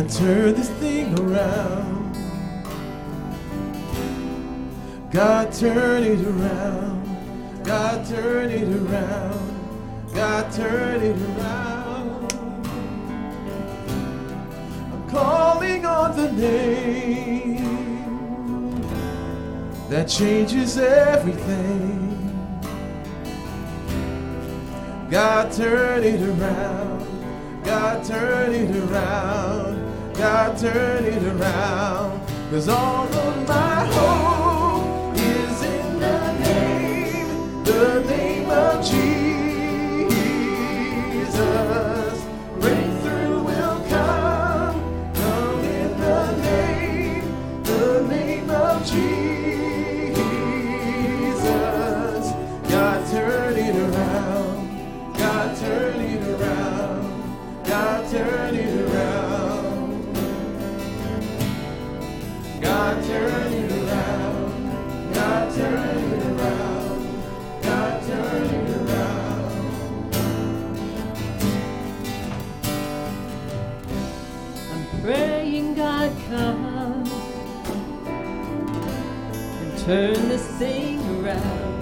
and turn this thing around. God, turn it around. God, turn it around. God, turn it around. I'm calling on the name that changes everything. God, turn it around. God, turn it around. God, turn it around. 'Cause all of my hope is in the name of Jesus. Breakthrough will come in the name of Jesus. God, turn it around. God, turn it around. God, turn it around. God, turn it around. God, turn it around. God, turn it around. I'm praying, God, come and turn this thing around.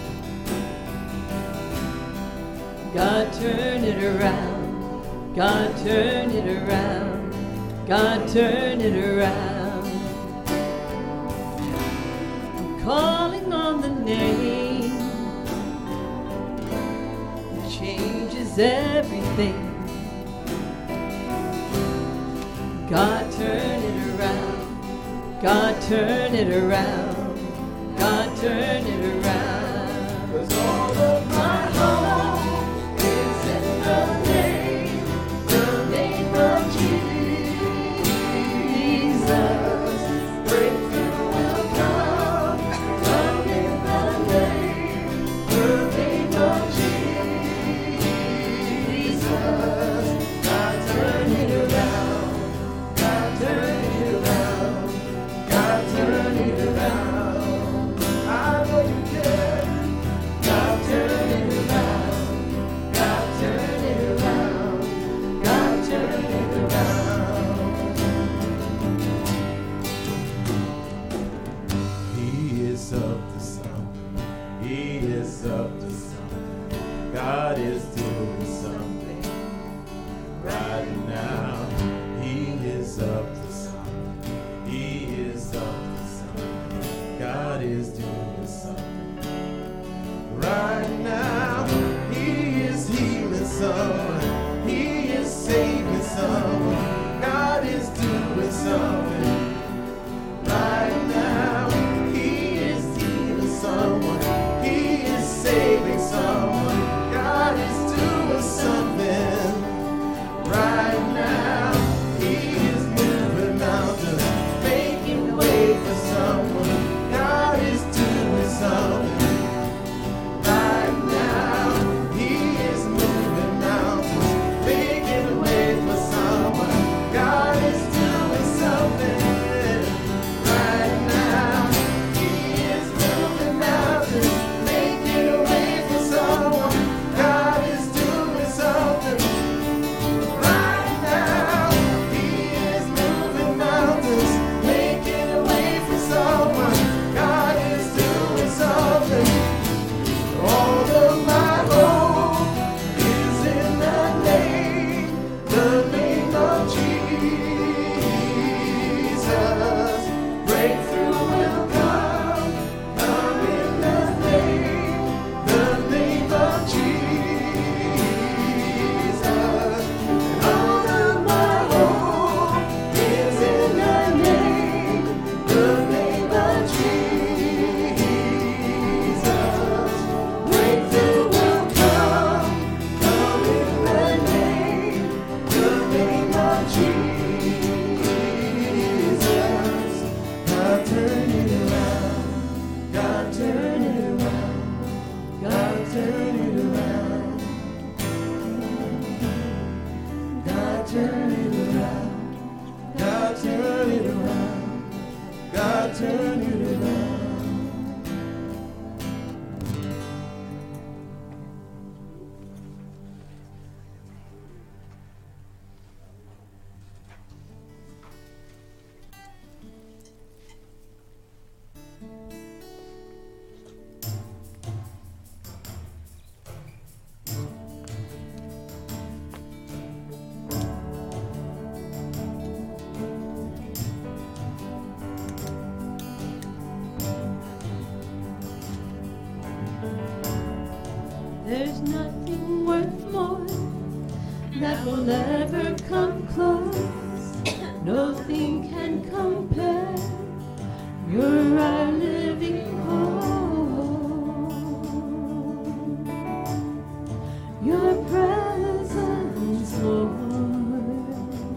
God, turn it around. God, turn it around. God, turn it around. I'm calling on the name that changes everything. God, turn it around. God, turn it around. God, turn it around. 'Cause all of my hope is in the name of Jesus. Breakthrough will come in the name of Jesus. God, turn it around. God, turn it around. God, turn it around. I know you can. God, turn it around. God, turn it around. God, turn it around. He is up to something. He is up to something. God is doing something right now. He is up to something. He is up to something. God is doing something right now. He is healing someone. He is saving someone. God is doing something right now. He is healing someone. He is saving someone. God is doing something right now. He is moving mountains, making way for someone. God is doing something right now. He is moving mountains, making way for someone. God is doing something right now. He is moving mountains, making a way for someone. God is doing something right now. He is moving mountains, making a way for someone. God is doing something. All of my hope is in the name of Jesus. Breakthrough will come in the name of Jesus. All of my hope is in the name of Jesus. Breakthrough will come in the name of Jesus. God, turn it around. God, turn it around. God, turn it around. God, turn it around. God, turn it around. God, turn it around. can compare. You're our living hope. Your presence, Lord.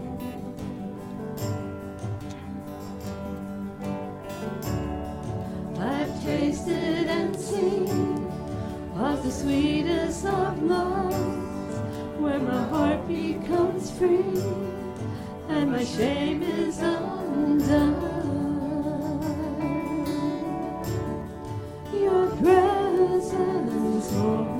I've tasted and seen of the sweetest of loves, where my heart becomes free and my shame is undone. Your presence, Lord.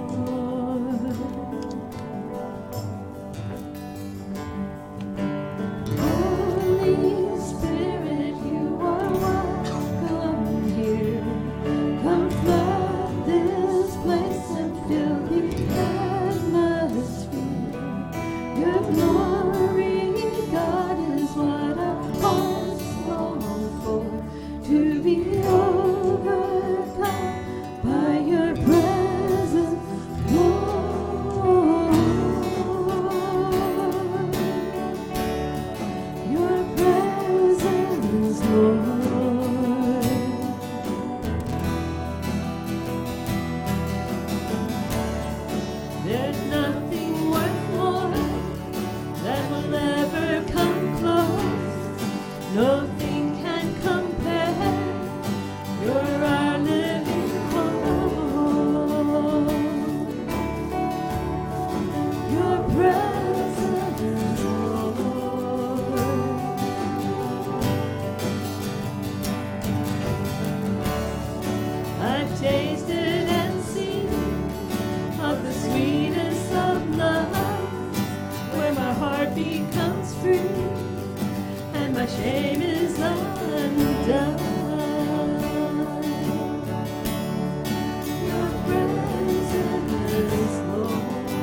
Holy Spirit, you are welcome here. Come flood this place and fill the atmosphere. Your glory, God, is what our hearts long for, to be overcome by your presence, Lord. Your presence, Lord. There's nothing worth more that will ever come close. Nothing can compare. You're our living hope. Your presence, Lord. I've tasted and seen of the sweetest of love, where my heart becomes free and my shame is undone. Your presence, Lord.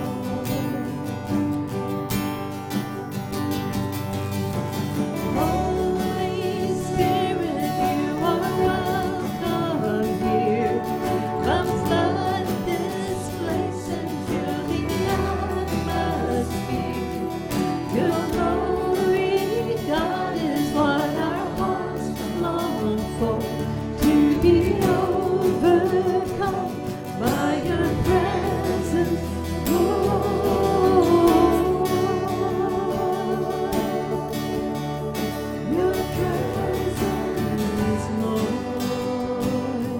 Holy Spirit, you are welcome here. Come flood this place and fill the atmosphere. Your glory, God, is what our hearts long for, to be overcome by your presence, Lord. Your presence, Lord.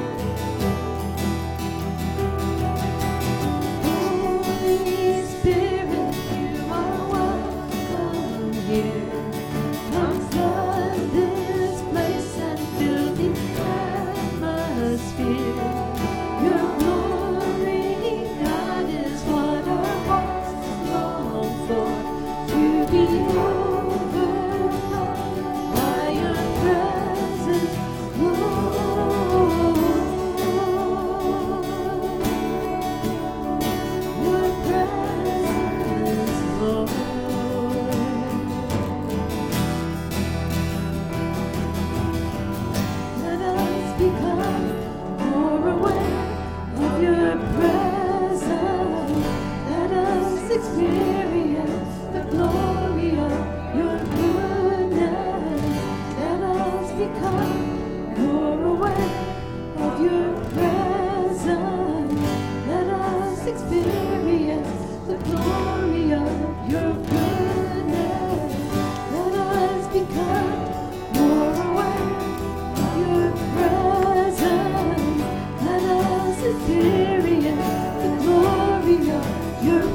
Holy Spirit, you are welcome here. Come flood this place and fill the atmosphere. Your glory, God, is what our hearts long for, to be overcome by your presence, Lord. Your presence, Lord. Let us become more aware of your presence. Let us experience the glory of your goodness. Let us become more aware of your presence. Let us experience the glory of your goodness. Let us become more aware of your presence. Let us experience the glory of your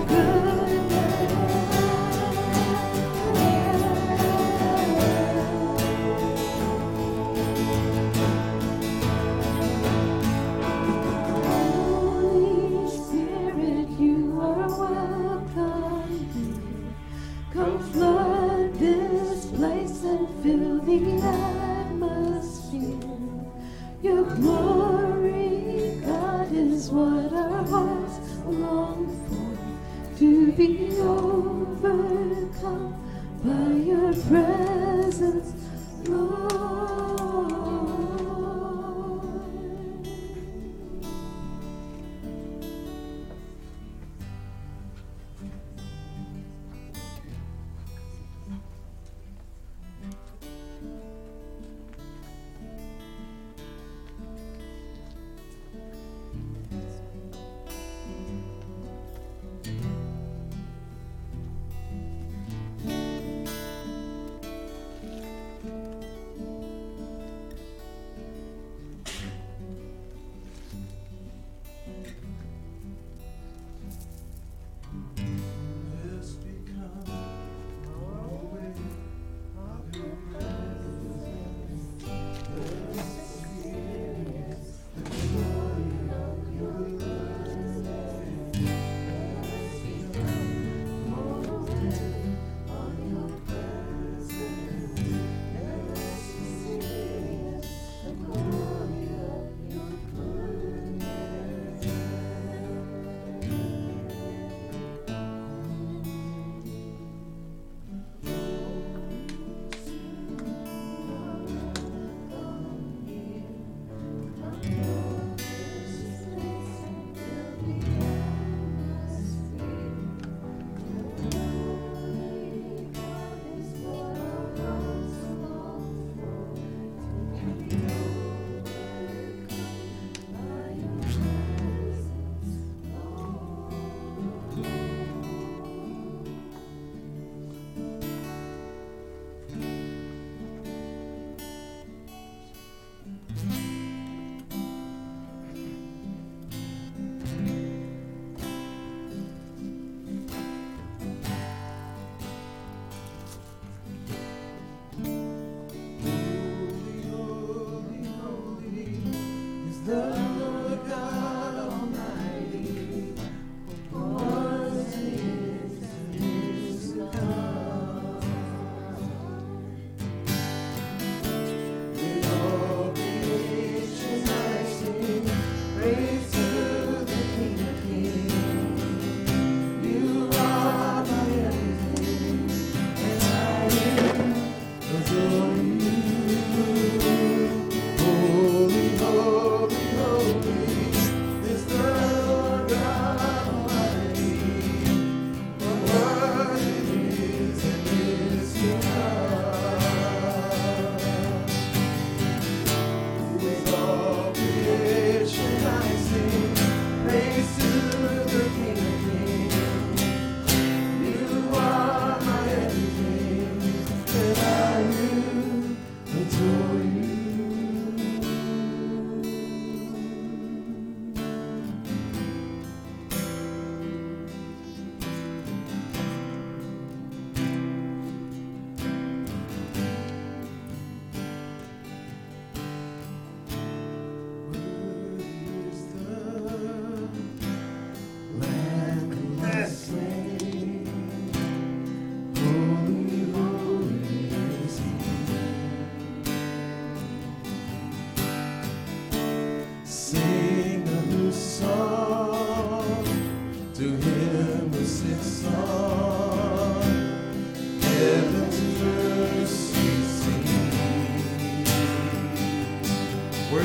Holy Spirit, you are welcome here. Come flood this place and fill the atmosphere. Your glory, God, is what our hearts long for, to be overcome by your presence, Lord.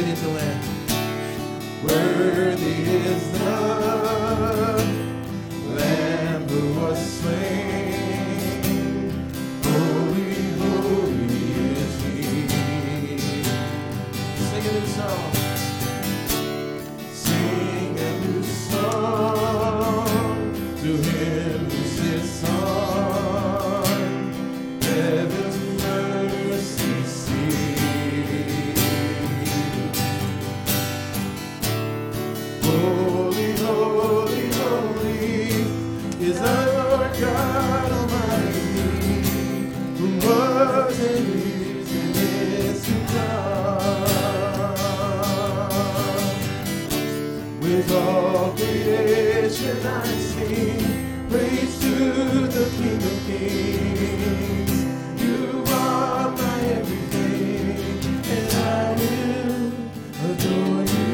Worthy is the Lamb. Worthy is the Lamb who was slain. Holy, holy is He. Sing a new song. Sing a new song to Him who sits on heaven's mercy seat. Holy, holy, holy is our Lord God Almighty, who was and is to come. With all creation I sing praise to the King of Kings. You are my everything, and I will adore you.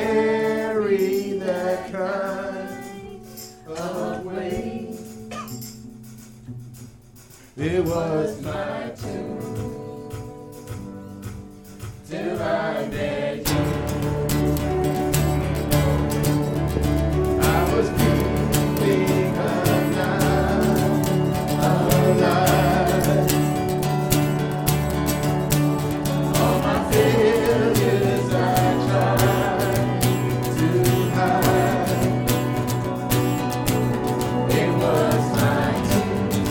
carry that kind of weight. It was my tune till I met you. I was feeling alive. All my failures I tried to hide. It was my tune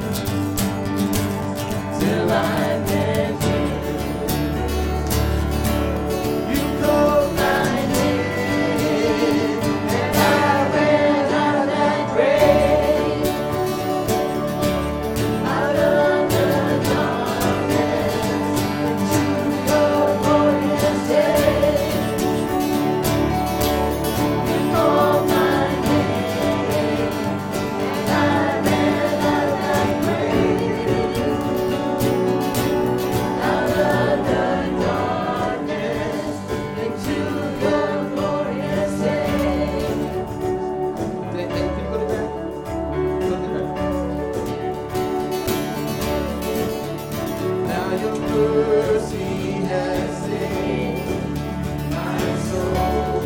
till I met you. You called my name, and I ran out of that grave, out of the darkness into your glorious day. You called my name, and I ran out of that grave, out of the darkness into your glorious day. Can you put it back? Put it back. Now your mercy has saved my soul.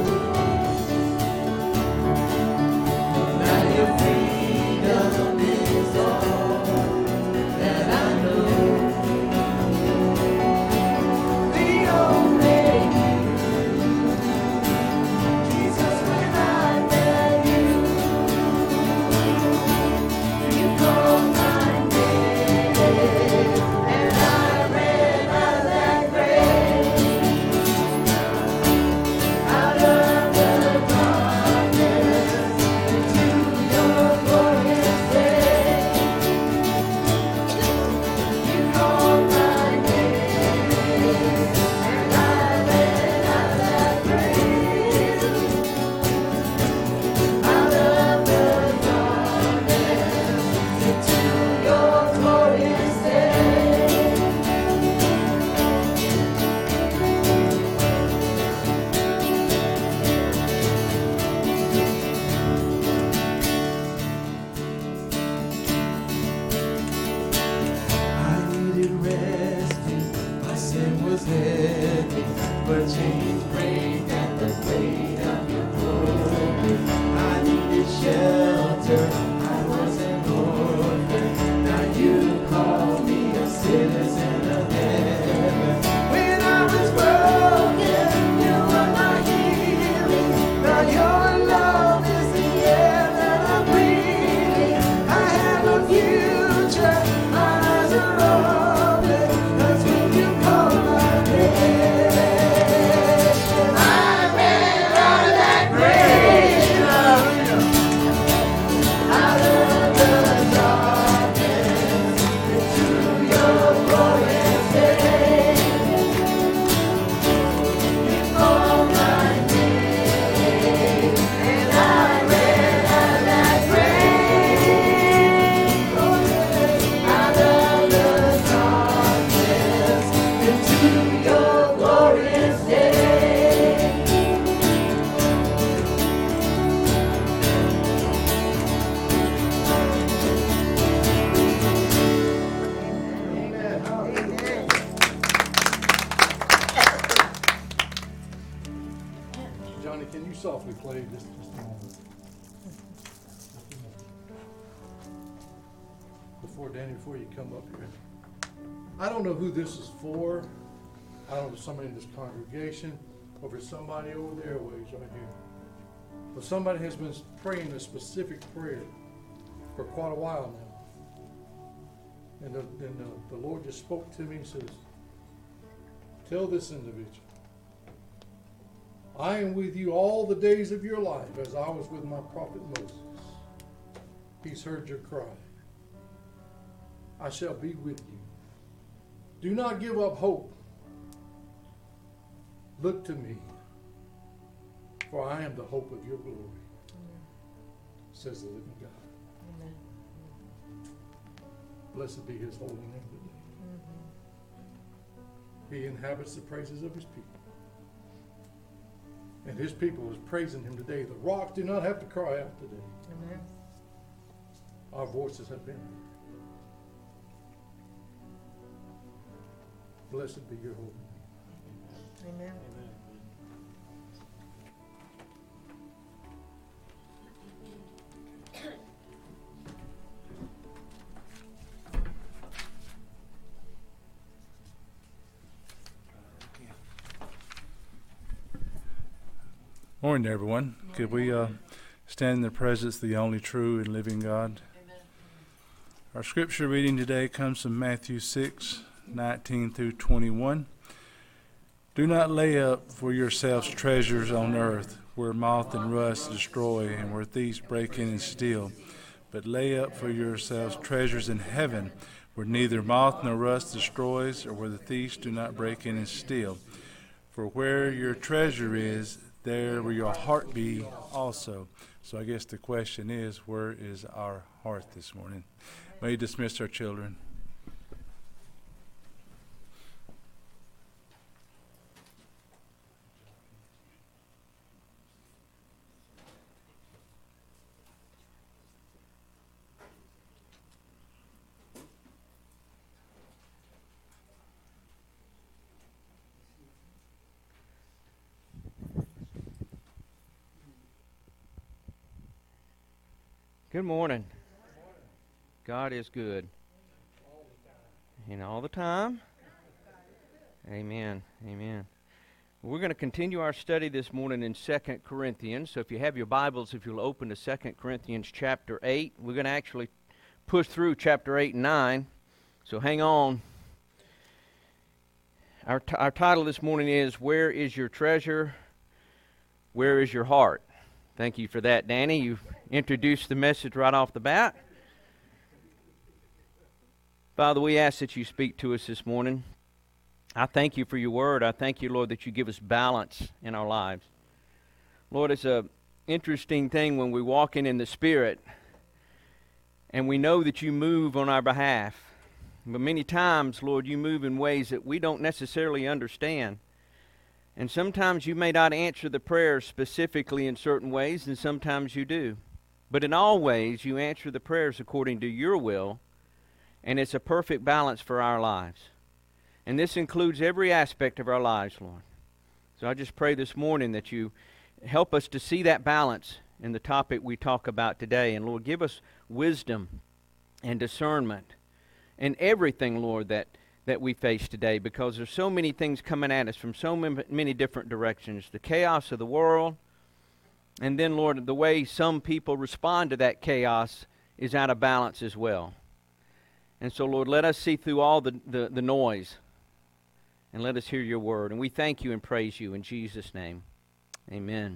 Now your freedom is all that I know. The only you, Jesus, when I met you, you called my name, and I ran out of that grave, out of the darkness into your glorious day. You called my name, and I ran out of that grave, out of the darkness into your glorious day. I needed resting, my sin was heavy, but chains break at the weight of your glory. I needed shelter, I was an orphan, now you call me a citizen of heaven. When I was broken, you were my healing, now your love is the air that I'm breathing. I have a future, my eyes are open, that's when you call my name. I ran out of that grave, out of the darkness into your glorious day. You called my name, and I ran out of that grave, out of the darkness into your glorious day. Johnny, can you softly play just a moment? Before you come up here. I don't know who this is for. I don't know if it's somebody in this congregation or if it's somebody over there ways right here. But somebody has been praying a specific prayer for quite a while now. And the Lord just spoke to me and says, tell this individual, I am with you all the days of your life as I was with my prophet Moses. He's heard your cry. I shall be with you. Do not give up hope. Look to me, for I am the hope of your glory, says the living God. Amen. Blessed be his holy name today. He inhabits the praises of his people. And his people was praising him today. The rocks do not have to cry out today. Amen. Our voices have been. Blessed be your holy name. Amen. Morning, everyone. Could we stand in the presence of the only true and living God? Amen. Our scripture reading today comes from Matthew 6:19 through 21. Do not lay up for yourselves treasures on earth, where moth and rust destroy and where thieves break in and steal. But lay up for yourselves treasures in heaven, where neither moth nor rust destroys, or where the thieves do not break in and steal. For where your treasure is, there will your heart be also. So I guess the question is, where is our heart this morning? May you dismiss our children. Good morning. God is good. And all the time. Amen. Amen. We're going to continue our study this morning in 2 Corinthians. So if you have your Bibles, if you'll open to 2 Corinthians chapter 8. We're going to actually push through chapter 8 and 9. So hang on. Our title this morning is, Where is Your Treasure? Where is Your Heart? Thank you for that, Danny. You introduced the message right off the bat. Father, we ask that you speak to us this morning. I thank you for your word. I thank you, Lord, that you give us balance in our lives. Lord, it's an interesting thing when we walk in the Spirit and we know that you move on our behalf. But many times, Lord, you move in ways that we don't necessarily understand. And sometimes you may not answer the prayers specifically in certain ways, and sometimes you do. But in all ways, you answer the prayers according to your will, and it's a perfect balance for our lives. And this includes every aspect of our lives, Lord. So I just pray this morning that you help us to see that balance in the topic we talk about today. And Lord, give us wisdom and discernment in everything, Lord, that we face today, because there's so many things coming at us from so many different directions. The chaos of the world, and then, Lord, the way some people respond to that chaos is out of balance as well. And so, Lord, let us see through all the noise, and let us hear your word. And we thank you and praise you in Jesus' name. Amen.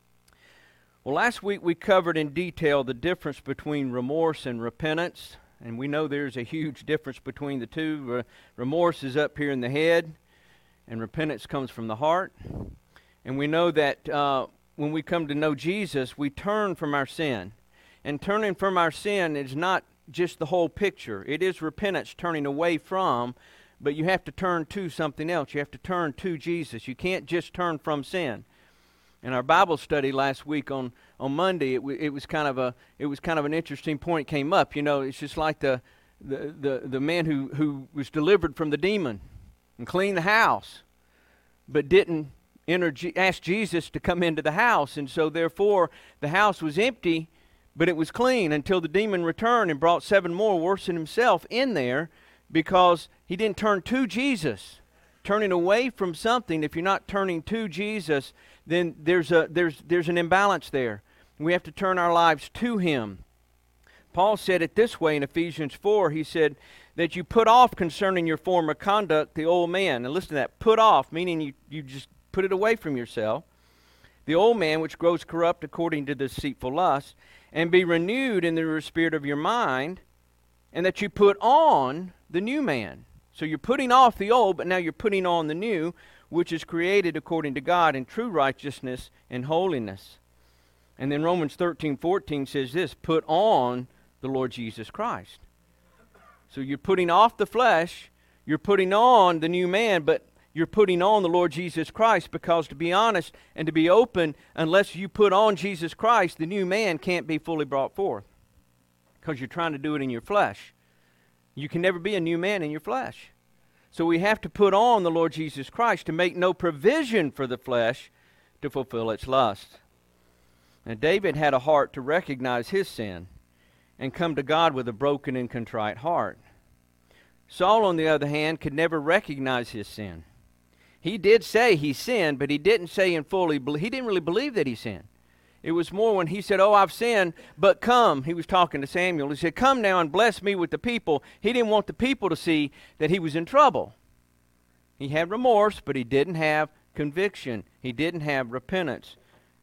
Well, last week we covered in detail the difference between remorse and repentance. And we know there's a huge difference between the two. Remorse is up here in the head, and repentance comes from the heart. And we know that when we come to know Jesus, we turn from our sin. And turning from our sin is not just the whole picture. It is repentance, turning away from, but you have to turn to something else. You have to turn to Jesus. You can't just turn from sin. In our Bible study last week on Monday, it was kind of an interesting point came up. You know, it's just like the man who was delivered from the demon and cleaned the house, but didn't ask Jesus to come into the house, and so therefore the house was empty, but it was clean until the demon returned and brought 7 more worse than himself in there, because he didn't turn to Jesus. Turning away from something, if you're not turning to Jesus, then there's an imbalance there. We have to turn our lives to him. Paul said it this way in Ephesians 4. He said that you put off concerning your former conduct the old man. And listen to that. Put off, meaning you just put it away from yourself. The old man which grows corrupt according to deceitful lust, and be renewed in the spirit of your mind, and that you put on the new man. So you're putting off the old, but now you're putting on the new, which is created according to God in true righteousness and holiness. And then Romans 13:14 says this, put on the Lord Jesus Christ. So you're putting off the flesh, you're putting on the new man, but you're putting on the Lord Jesus Christ, because to be honest and to be open, unless you put on Jesus Christ, the new man can't be fully brought forth, because you're trying to do it in your flesh. You can never be a new man in your flesh. So we have to put on the Lord Jesus Christ to make no provision for the flesh to fulfill its lust. Now David had a heart to recognize his sin and come to God with a broken and contrite heart. Saul, on the other hand, could never recognize his sin. He did say he sinned, but he didn't say in full, he didn't really believe that he sinned. It was more when he said, "Oh, I've sinned, but come." He was talking to Samuel. He said, "Come now and bless me with the people." He didn't want the people to see that he was in trouble. He had remorse, but he didn't have conviction. He didn't have repentance.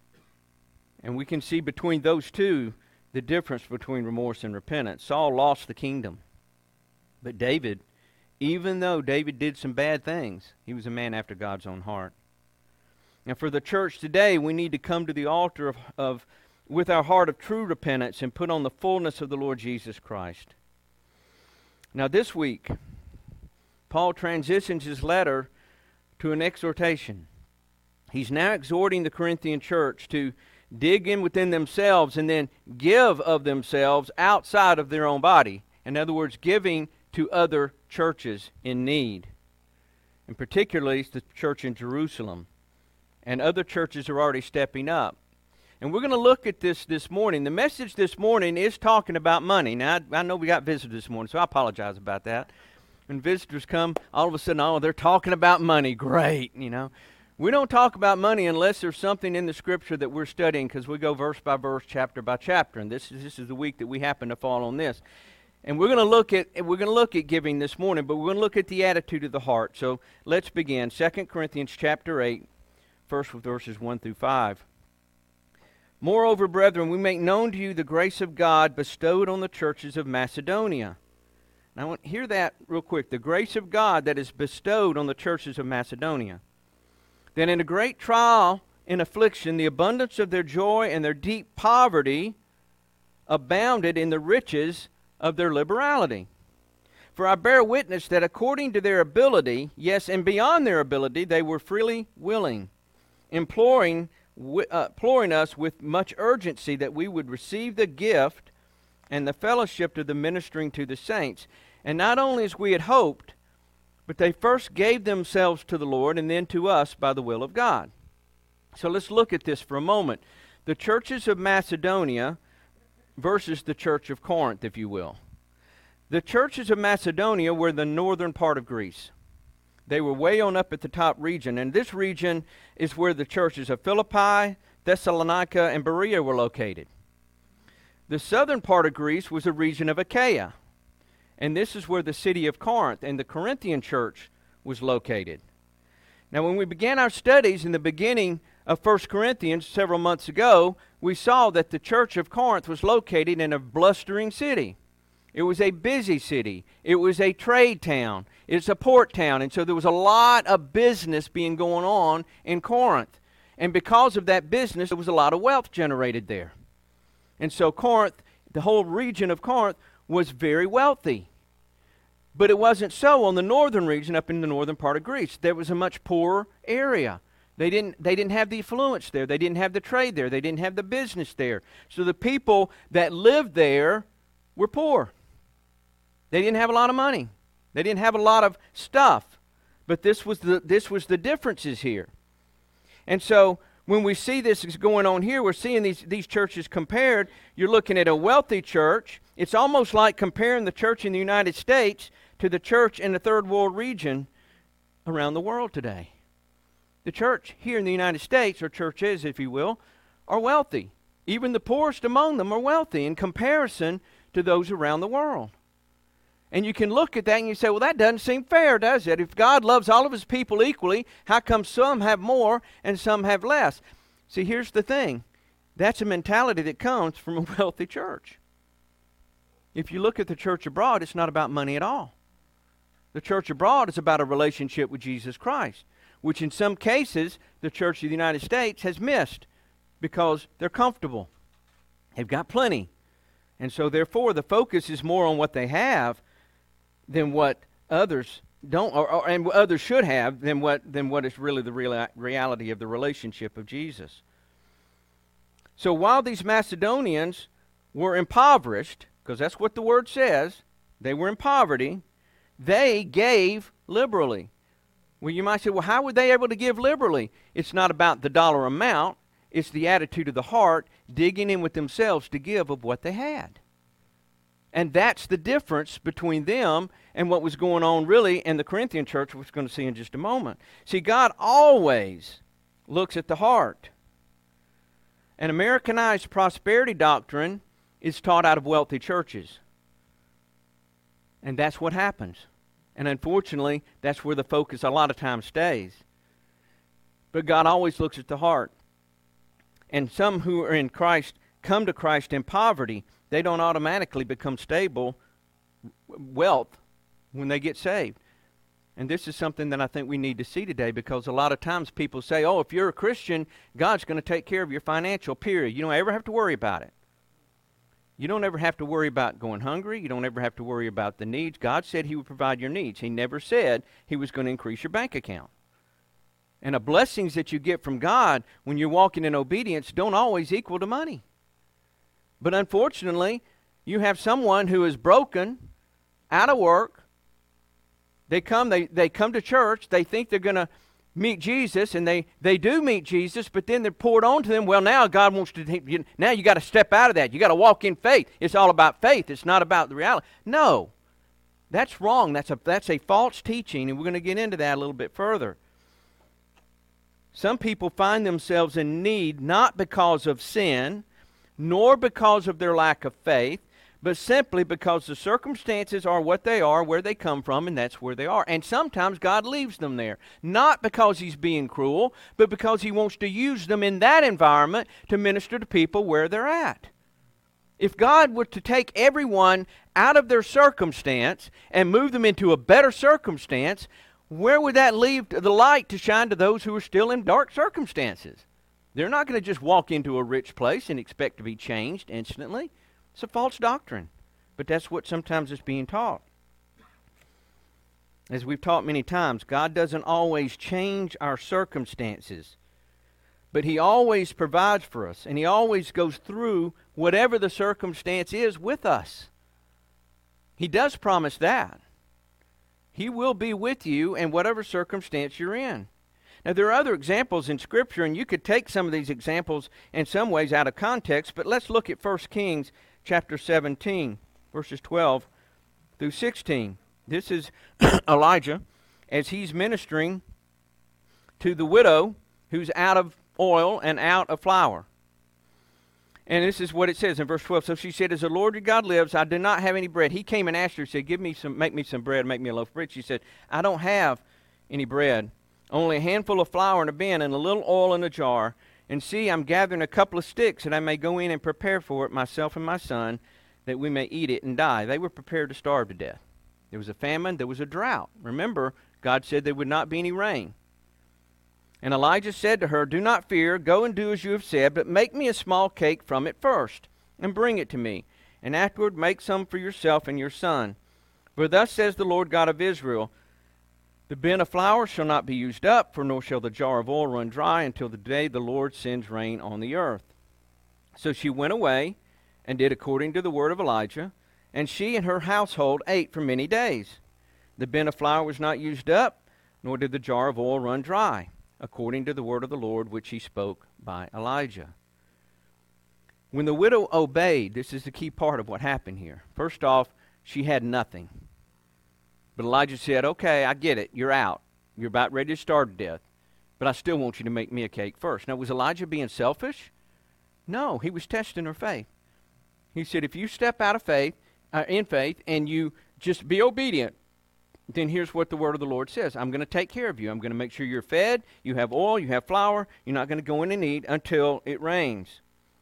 And we can see between those two the difference between remorse and repentance. Saul lost the kingdom. But David, even though David did some bad things, he was a man after God's own heart. And for the church today, we need to come to the altar with our heart of true repentance and put on the fullness of the Lord Jesus Christ. Now this week, Paul transitions his letter to an exhortation. He's now exhorting the Corinthian church to dig in within themselves and then give of themselves outside of their own body. In other words, giving to other churches in need. And particularly the church in Jerusalem. And other churches are already stepping up. And we're going to look at this morning. The message this morning is talking about money. Now, I know we got visitors this morning, so I apologize about that. When visitors come, all of a sudden, oh, they're talking about money. Great, you know. We don't talk about money unless there's something in the Scripture that we're studying, because we go verse by verse, chapter by chapter. And this is the week that we happen to fall on this. And we're going to look at giving this morning, but we're going to look at the attitude of the heart. So let's begin. 2 Corinthians chapter 8. First with verses 1 through 5. Moreover, brethren, we make known to you the grace of God bestowed on the churches of Macedonia. Now, I want to hear that real quick. The grace of God that is bestowed on the churches of Macedonia. That in a great trial and affliction, the abundance of their joy and their deep poverty abounded in the riches of their liberality. For I bear witness that according to their ability, yes, and beyond their ability, they were freely willing, imploring us with much urgency that we would receive the gift and the fellowship of the ministering to the saints. And not only as we had hoped, but they first gave themselves to the Lord and then to us by the will of God. So let's look at this for a moment. The churches of Macedonia versus the church of Corinth, if you will. The churches of Macedonia were the northern part of Greece. They were way on up at the top region, and this region is where the churches of Philippi, Thessalonica, and Berea were located. The southern part of Greece was the region of Achaia, and this is where the city of Corinth and the Corinthian church was located. Now, when we began our studies in the beginning of 1 Corinthians several months ago, we saw that the church of Corinth was located in a blustering city. It was a busy city. It was a trade town. It's a port town. And so there was a lot of business being going on in Corinth. And because of that business, there was a lot of wealth generated there. And so Corinth, the whole region of Corinth, was very wealthy. But it wasn't so on the northern region, up in the northern part of Greece. There was a much poorer area. They didn't have the affluence there. They didn't have the trade there. They didn't have the business there. So the people that lived there were poor. They didn't have a lot of money. They didn't have a lot of stuff. But this was the differences here. And so when we see this is going on here, we're seeing these churches compared. You're looking at a wealthy church. It's almost like comparing the church in the United States to the church in the third world region around the world today. The church here in the United States, or churches, if you will, are wealthy. Even the poorest among them are wealthy in comparison to those around the world. And you can look at that and you say, well, that doesn't seem fair, does it? If God loves all of his people equally, how come some have more and some have less? See, here's the thing. That's a mentality that comes from a wealthy church. If you look at the church abroad, it's not about money at all. The church abroad is about a relationship with Jesus Christ, which in some cases the church of the United States has missed because they're comfortable. They've got plenty. And so therefore the focus is more on what they have than what others and others should have, than what is really the reality of the relationship of Jesus. So while these Macedonians were impoverished, because that's what the word says, they were in poverty, they gave liberally. Well, you might say, well, how were they able to give liberally? It's not about the dollar amount. It's the attitude of the heart, digging in with themselves to give of what they had. And that's the difference between them and what was going on really in the Corinthian church, which we're going to see in just a moment. See, God always looks at the heart. An Americanized prosperity doctrine is taught out of wealthy churches. And that's what happens. And unfortunately, that's where the focus a lot of times stays. But God always looks at the heart. And some who are in Christ come to Christ in poverty. They don't automatically become stable wealth when they get saved. And this is something that I think we need to see today, because a lot of times people say, oh, if you're a Christian, God's going to take care of your financial, period. You don't ever have to worry about it. You don't ever have to worry about going hungry. You don't ever have to worry about the needs. God said He would provide your needs. He never said He was going to increase your bank account. And the blessings that you get from God when you're walking in obedience don't always equal to money. But unfortunately, you have someone who is broken, out of work. They come to church. They think they're going to meet Jesus, and they do meet Jesus, but then they're poured onto them. Well, now God wants to, now you got to step out of that. You got to walk in faith. It's all about faith. It's not about the reality. No, that's wrong. That's a false teaching, and we're going to get into that a little bit further. Some people find themselves in need not because of sin, nor because of their lack of faith, but simply because the circumstances are what they are, where they come from, and that's where they are. And sometimes God leaves them there, not because He's being cruel, but because He wants to use them in that environment to minister to people where they're at. If God were to take everyone out of their circumstance and move them into a better circumstance, where would that leave the light to shine to those who are still in dark circumstances? They're not going to just walk into a rich place and expect to be changed instantly. It's a false doctrine, but that's what sometimes is being taught. As we've taught many times, God doesn't always change our circumstances, but He always provides for us, and He always goes through whatever the circumstance is with us. He does promise that. He will be with you in whatever circumstance you're in. Now, there are other examples in Scripture, and you could take some of these examples in some ways out of context, but let's look at 1 Kings chapter 17, verses 12 through 16. This is Elijah as he's ministering to the widow who's out of oil and out of flour. And this is what it says in verse 12. So she said, as the Lord your God lives, I do not have any bread. He came and asked her, said, make me some bread, make me a loaf of bread. She said, I don't have any bread, only a handful of flour in a bin and a little oil in a jar. And see, I'm gathering a couple of sticks that I may go in and prepare for it, myself and my son, that we may eat it and die. They were prepared to starve to death. There was a famine, there was a drought. Remember, God said there would not be any rain. And Elijah said to her, do not fear, go and do as you have said, but make me a small cake from it first, and bring it to me. And afterward make some for yourself and your son. For thus says the Lord God of Israel, the bin of flour shall not be used up, for nor shall the jar of oil run dry until the day the Lord sends rain on the earth. So she went away and did according to the word of Elijah, and she and her household ate for many days. The bin of flour was not used up, nor did the jar of oil run dry, according to the word of the Lord which He spoke by Elijah. When the widow obeyed, this is the key part of what happened here. First off, she had nothing. But Elijah said, okay, I get it. You're out. You're about ready to starve to death. But I still want you to make me a cake first. Now, was Elijah being selfish? No, he was testing her faith. He said, if you step out of faith, in faith, and you just be obedient, then here's what the word of the Lord says. I'm going to take care of you. I'm going to make sure you're fed, you have oil, you have flour. You're not going to go in and eat until it rains.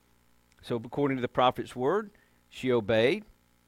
So according to the prophet's word, she obeyed.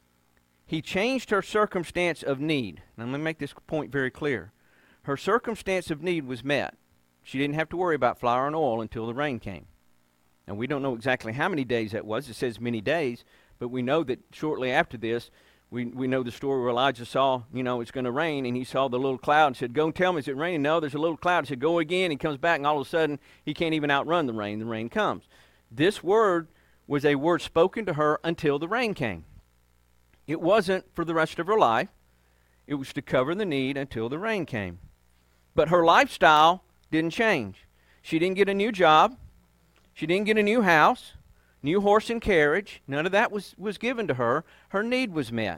He changed her circumstance of need. Now, let me make this point very clear. Her circumstance of need was met. She didn't have to worry about flour and oil until the rain came. And we don't know exactly how many days that was. It says many days, but we know that shortly after this, We know the story where Elijah saw, it's going to rain, and he saw the little cloud and said, go and tell me, is it raining? No, there's a little cloud. He said, go again. He comes back, and all of a sudden, he can't even outrun the rain. The rain comes. This word was a word spoken to her until the rain came. It wasn't for the rest of her life. It was to cover the need until the rain came. But her lifestyle didn't change. She didn't get a new job. She didn't get a new house, new horse and carriage. None of that was given to her. Her need was met.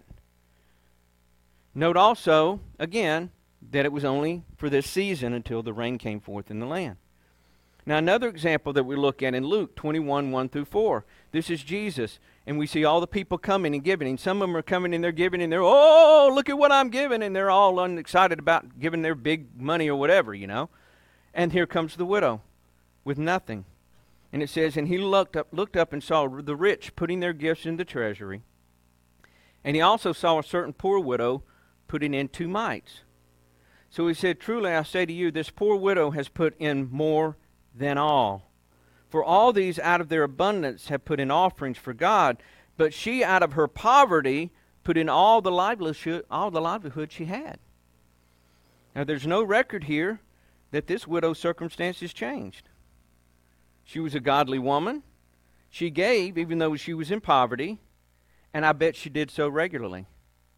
Note also, again, that it was only for this season until the rain came forth in the land. Now, another example that we look at in Luke 21, 1 through 4. This is Jesus, and we see all the people coming and giving. And some of them are coming and they're giving, and they're, oh, look at what I'm giving. And they're all unexcited about giving their big money or whatever, And here comes the widow with nothing. And it says, and he looked up and saw the rich putting their gifts in the treasury. And he also saw a certain poor widow putting in 2 mites. So he said, truly I say to you, this poor widow has put in more than all. For all these out of their abundance have put in offerings for God, but she out of her poverty put in all the livelihood she had. Now there's no record here that this widow's circumstances changed. She was a godly woman. She gave even though she was in poverty, and I bet she did so regularly,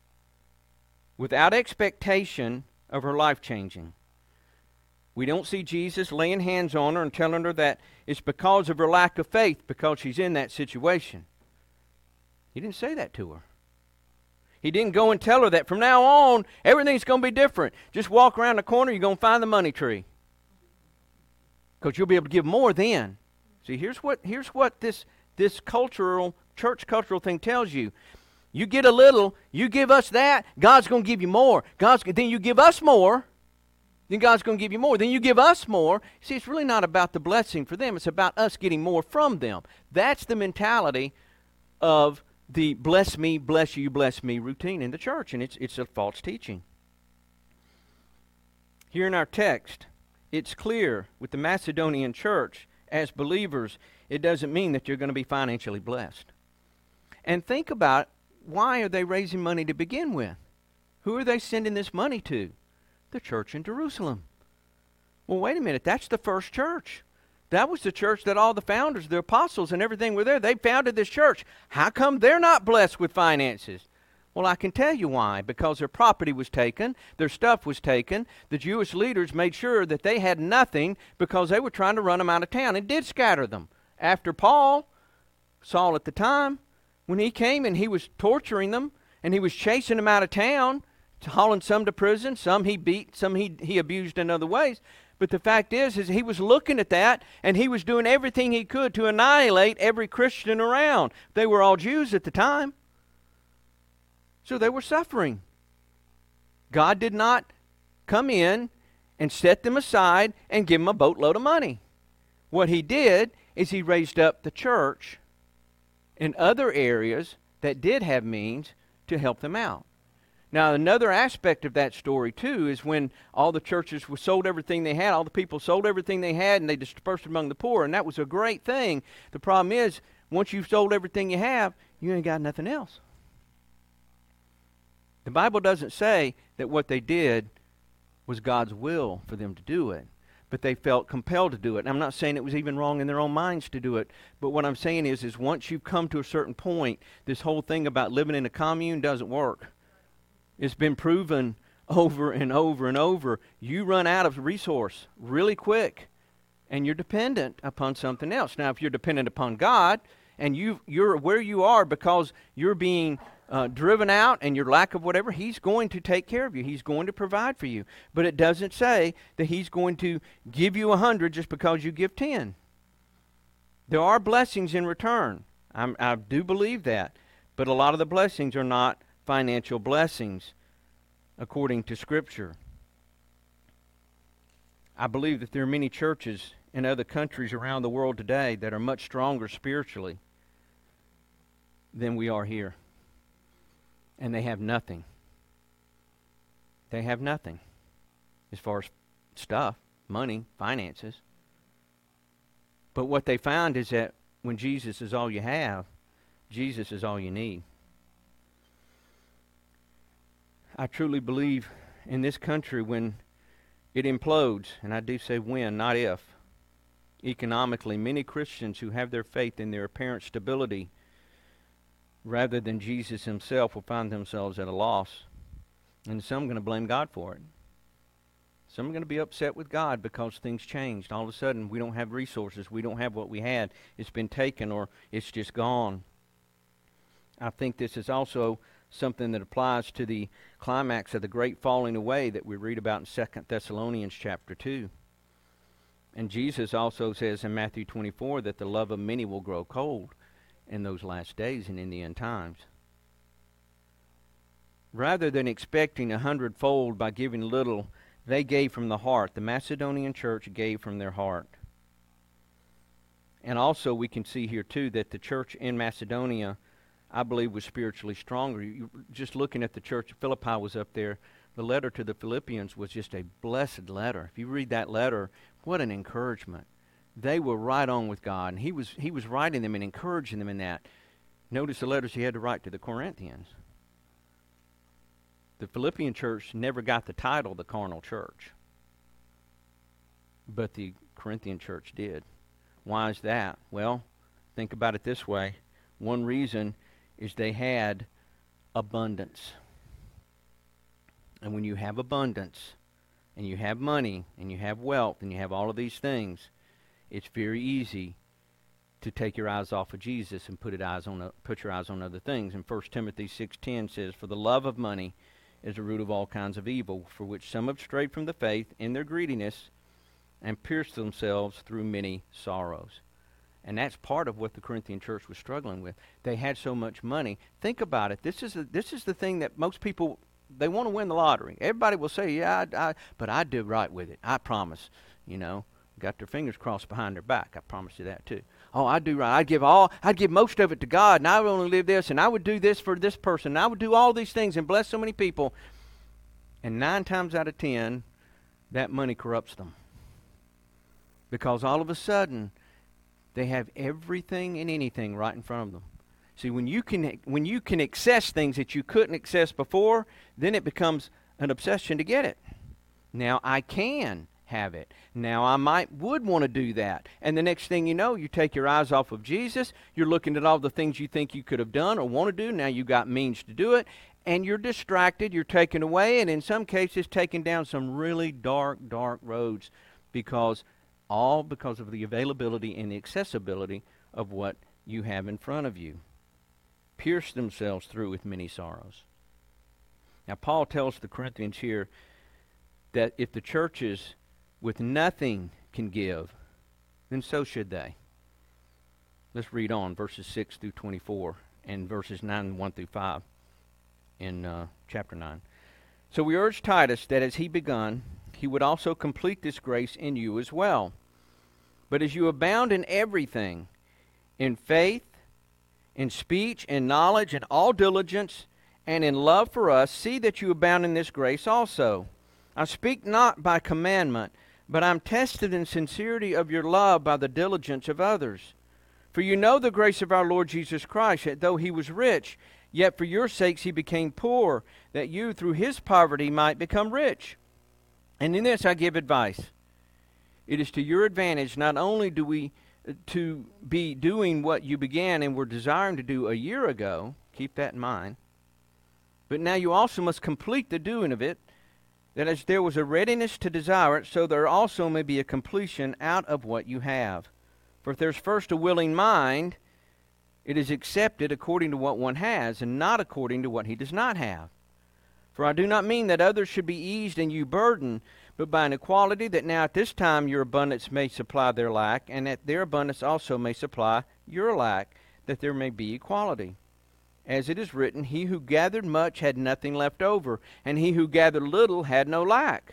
without expectation of her life changing. We don't see Jesus laying hands on her and telling her that it's because of her lack of faith, because she's in that situation. He didn't say that to her. He didn't go and tell her that from now on, everything's going to be different. Just walk around the corner, you're going to find the money tree. Because you'll be able to give more then. See, here's what this church cultural thing tells you. You get a little, you give us that, God's going to give you more. Then you give us more, then God's going to give you more. Then you give us more. See, it's really not about the blessing for them. It's about us getting more from them. That's the mentality of the bless me, bless you, bless me routine in the church, and it's a false teaching. Here in our text, it's clear with the Macedonian church, as believers, it doesn't mean that you're going to be financially blessed. And think about, why are they raising money to begin with? Who are they sending this money to? The church in Jerusalem. Well, wait a minute, that's the first church. That was the church that all the founders, the apostles and everything were there. They founded this church. How come they're not blessed with finances? Well, I can tell you why. Because their property was taken, their stuff was taken. The Jewish leaders made sure that they had nothing because they were trying to run them out of town and did scatter them. After Saul at the time, when he came and he was torturing them and he was chasing them out of town, hauling some to prison, some he beat, some he abused in other ways. But the fact is he was looking at that, and he was doing everything he could to annihilate every Christian around. They were all Jews at the time. So they were suffering. God did not come in and set them aside and give them a boatload of money. What he did is he raised up the church in other areas that did have means to help them out. Now, another aspect of that story, too, is when all the churches sold everything they had, all the people sold everything they had, and they dispersed among the poor, and that was a great thing. The problem is, once you've sold everything you have, you ain't got nothing else. The Bible doesn't say that what they did was God's will for them to do it, but they felt compelled to do it. And I'm not saying it was even wrong in their own minds to do it, but what I'm saying is once you've come to a certain point, this whole thing about living in a commune doesn't work. It's been proven over and over and over. You run out of resource really quick, and you're dependent upon something else. Now, if you're dependent upon God, and you're where you are because you're being driven out and your lack of whatever, He's going to take care of you. He's going to provide for you. But it doesn't say that He's going to give you 100 just because you give 10. There are blessings in return. I do believe that. But a lot of the blessings are not financial blessings according to Scripture. I believe that there are many churches in other countries around the world today that are much stronger spiritually than we are here. And they have nothing. They have nothing as far as stuff, money, finances. But what they found is that when Jesus is all you have, Jesus is all you need. I truly believe in this country, when it implodes, and I do say when, not if, economically, many Christians who have their faith in their apparent stability rather than Jesus himself will find themselves at a loss. And some are going to blame God for it. Some are going to be upset with God because things changed. All of a sudden, we don't have resources. We don't have what we had. It's been taken, or it's just gone. I think this is also something that applies to the climax of the great falling away that we read about in 2 Thessalonians chapter 2. And Jesus also says in Matthew 24 that the love of many will grow cold in those last days and in the end times. Rather than expecting 100-fold by giving little, they gave from the heart. The Macedonian church gave from their heart. And also we can see here too that the church in Macedonia, I believe, was spiritually stronger. Just looking at the church, Philippi was up there. The letter to the Philippians was just a blessed letter. If you read that letter, what an encouragement. They were right on with God, and he was writing them and encouraging them in that. Notice the letters he had to write to the Corinthians. The Philippian church never got the title the carnal church, but the Corinthian church did. Why is that? Well, think about it this way. One reason is they had abundance. And when you have abundance, and you have money, and you have wealth, and you have all of these things, it's very easy to take your eyes off of Jesus and put your eyes on other things. And 1 Timothy 6:10 says, "For the love of money is the root of all kinds of evil, for which some have strayed from the faith in their greediness and pierced themselves through many sorrows." And that's part of what the Corinthian church was struggling with. They had so much money. Think about it. This is the thing that most people, they want to win the lottery. Everybody will say, yeah, but I do right with it. I promise. Got their fingers crossed behind their back. I promise you that too. Oh, I do right. I'd give most of it to God, and I would only live this, and I would do this for this person, and I would do all these things and bless so many people. And 9 times out of 10, that money corrupts them. Because all of a sudden, they have everything and anything right in front of them. See, when you can access things that you couldn't access before, then it becomes an obsession to get it. Now I can have it. Now I would want to do that. And the next thing you know, you take your eyes off of Jesus. You're looking at all the things you think you could have done or want to do. Now you got means to do it. And you're distracted. You're taken away. And in some cases, taken down some really dark roads because of the availability and the accessibility of what you have in front of you. Pierced themselves through with many sorrows. Now, Paul tells the Corinthians here that if the churches with nothing can give, then so should they. Let's read on, verses 6 through 24, and verses 1 through 5 in chapter 9. "So we urge Titus that as he begun, he would also complete this grace in you as well. But as you abound in everything, in faith, in speech, in knowledge, in all diligence, and in love for us, see that you abound in this grace also. I speak not by commandment, but I'm tested in sincerity of your love by the diligence of others. For you know the grace of our Lord Jesus Christ, that though he was rich, yet for your sakes he became poor, that you through his poverty might become rich. And in this I give advice. It is to your advantage not only to be doing what you began and were desiring to do a year ago, keep that in mind, but now you also must complete the doing of it, that as there was a readiness to desire it, so there also may be a completion out of what you have. For if there's first a willing mind, it is accepted according to what one has, and not according to what he does not have. For I do not mean that others should be eased and you burdened, but by an equality, that now at this time your abundance may supply their lack, and that their abundance also may supply your lack, that there may be equality. As it is written, he who gathered much had nothing left over, and he who gathered little had no lack.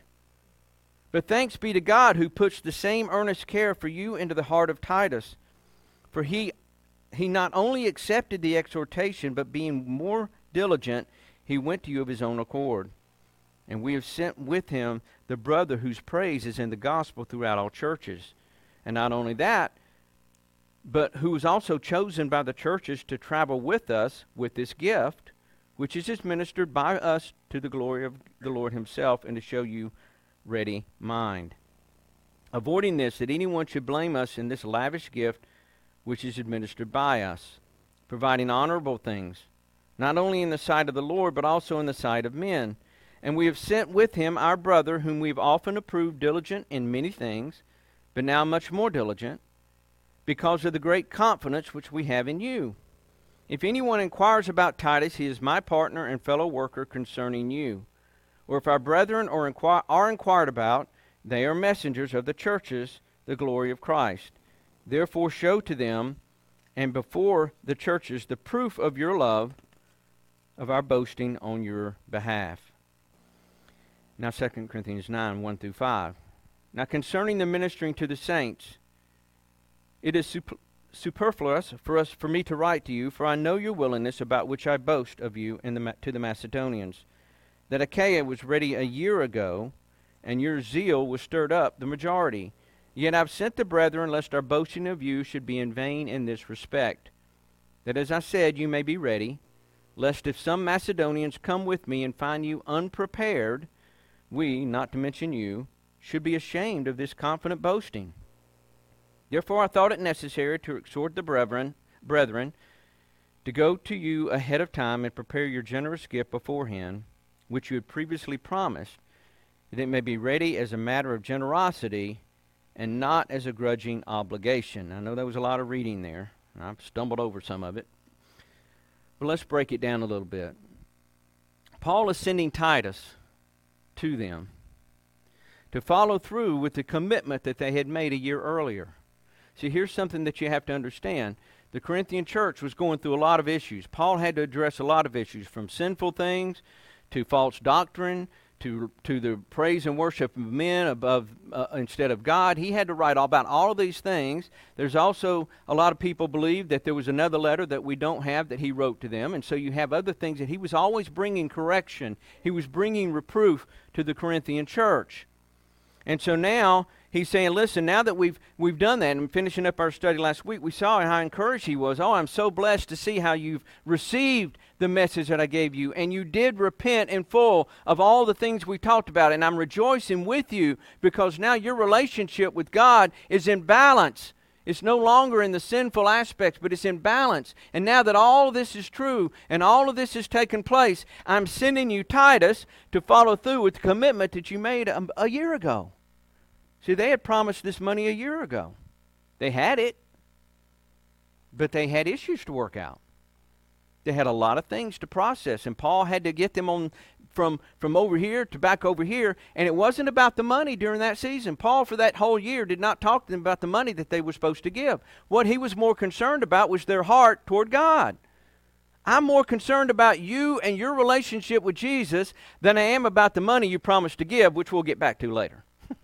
But thanks be to God who puts the same earnest care for you into the heart of Titus. For he not only accepted the exhortation, but being more diligent, he went to you of his own accord. And we have sent with him the brother whose praise is in the gospel throughout all churches. And not only that, but who was also chosen by the churches to travel with us with this gift, which is administered by us to the glory of the Lord himself, and to show you ready mind. Avoiding this, that anyone should blame us in this lavish gift which is administered by us, providing honorable things, not only in the sight of the Lord, but also in the sight of men. And we have sent with him our brother, whom we have often approved diligent in many things, but now much more diligent, because of the great confidence which we have in you. If anyone inquires about Titus, he is my partner and fellow worker concerning you. Or if our brethren are inquired about, they are messengers of the churches, the glory of Christ. Therefore show to them and before the churches the proof of your love, of our boasting on your behalf. Now 2 Corinthians 9, 1 through 5. Now concerning the ministering to the saints, it is superfluous for me to write to you, for I know your willingness, about which I boast of you to the Macedonians, that Achaia was ready a year ago, and your zeal was stirred up the majority. Yet I've sent the brethren, lest our boasting of you should be in vain in this respect, that as I said, you may be ready, lest if some Macedonians come with me and find you unprepared, we, not to mention you, should be ashamed of this confident boasting. Therefore I thought it necessary to exhort the brethren to go to you ahead of time and prepare your generous gift beforehand, which you had previously promised, that it may be ready as a matter of generosity and not as a grudging obligation. I know there was a lot of reading there, and I've stumbled over some of it. But let's break it down a little bit. Paul is sending Titus to them to follow through with the commitment that they had made a year earlier. See, here's something that you have to understand. The Corinthian church was going through a lot of issues. Paul had to address a lot of issues, from sinful things to false doctrine to the praise and worship of men above instead of God. He had to write all about all of these things. There's also a lot of people believe that there was another letter that we don't have that he wrote to them, and so you have other things that he was always bringing correction. He was bringing reproof to the Corinthian church. And so now he's saying, listen, now that we've done that, and finishing up our study last week, we saw how encouraged he was. Oh, I'm so blessed to see how you've received the message that I gave you, and you did repent in full of all the things we talked about, and I'm rejoicing with you because now your relationship with God is in balance. It's no longer in the sinful aspects, but it's in balance. And now that all of this is true and all of this has taken place, I'm sending you Titus to follow through with the commitment that you made a year ago. See, they had promised this money a year ago. They had it, but they had issues to work out. They had a lot of things to process, and Paul had to get them on from over here to back over here, and it wasn't about the money during that season. Paul, for that whole year, did not talk to them about the money that they were supposed to give. What he was more concerned about was their heart toward God. I'm more concerned about you and your relationship with Jesus than I am about the money you promised to give, which we'll get back to later.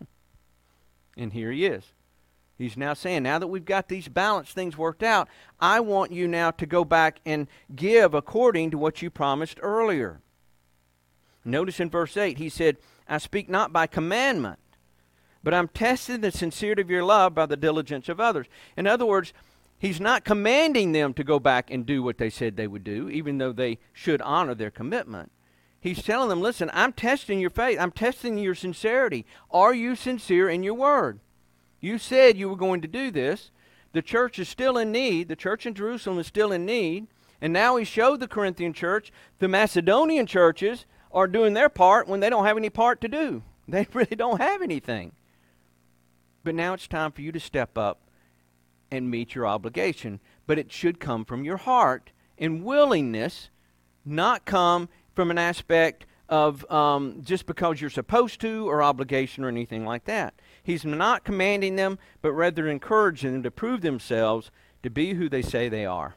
And here he is. He's now saying, now that we've got these balanced things worked out, I want you now to go back and give according to what you promised earlier. Notice in verse 8, he said, I speak not by commandment, but I'm testing the sincerity of your love by the diligence of others. In other words, he's not commanding them to go back and do what they said they would do, even though they should honor their commitment. He's telling them, listen, I'm testing your faith. I'm testing your sincerity. Are you sincere in your word? You said you were going to do this. The church is still in need. The church in Jerusalem is still in need. And now he showed the Corinthian church, the Macedonian churches are doing their part when they don't have any part to do. They really don't have anything. But now it's time for you to step up and meet your obligation. But it should come from your heart in willingness, not come from an aspect of just because you're supposed to or obligation or anything like that. He's not commanding them, but rather encouraging them to prove themselves to be who they say they are.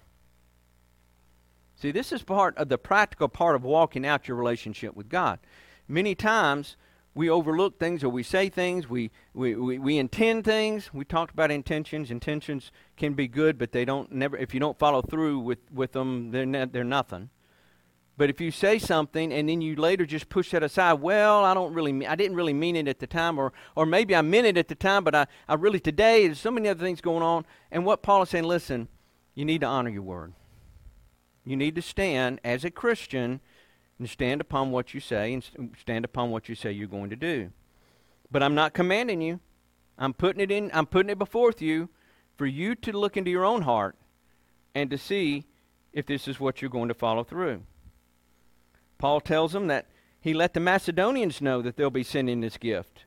See, this is part of the practical part of walking out your relationship with God. Many times we overlook things or we say things, we intend things. We talked about intentions. Intentions can be good, but they don't never. If you don't follow through with them, they're nothing. But if you say something and then you later just push that aside, well, I didn't really mean it at the time, or maybe I meant it at the time, but I really today, there's so many other things going on. And what Paul is saying, listen, you need to honor your word. You need to stand as a Christian and stand upon what you say and stand upon what you say you're going to do. But I'm not commanding you. I'm putting it before you for you to look into your own heart and to see if this is what you're going to follow through. Paul tells them that he let the Macedonians know that they'll be sending this gift.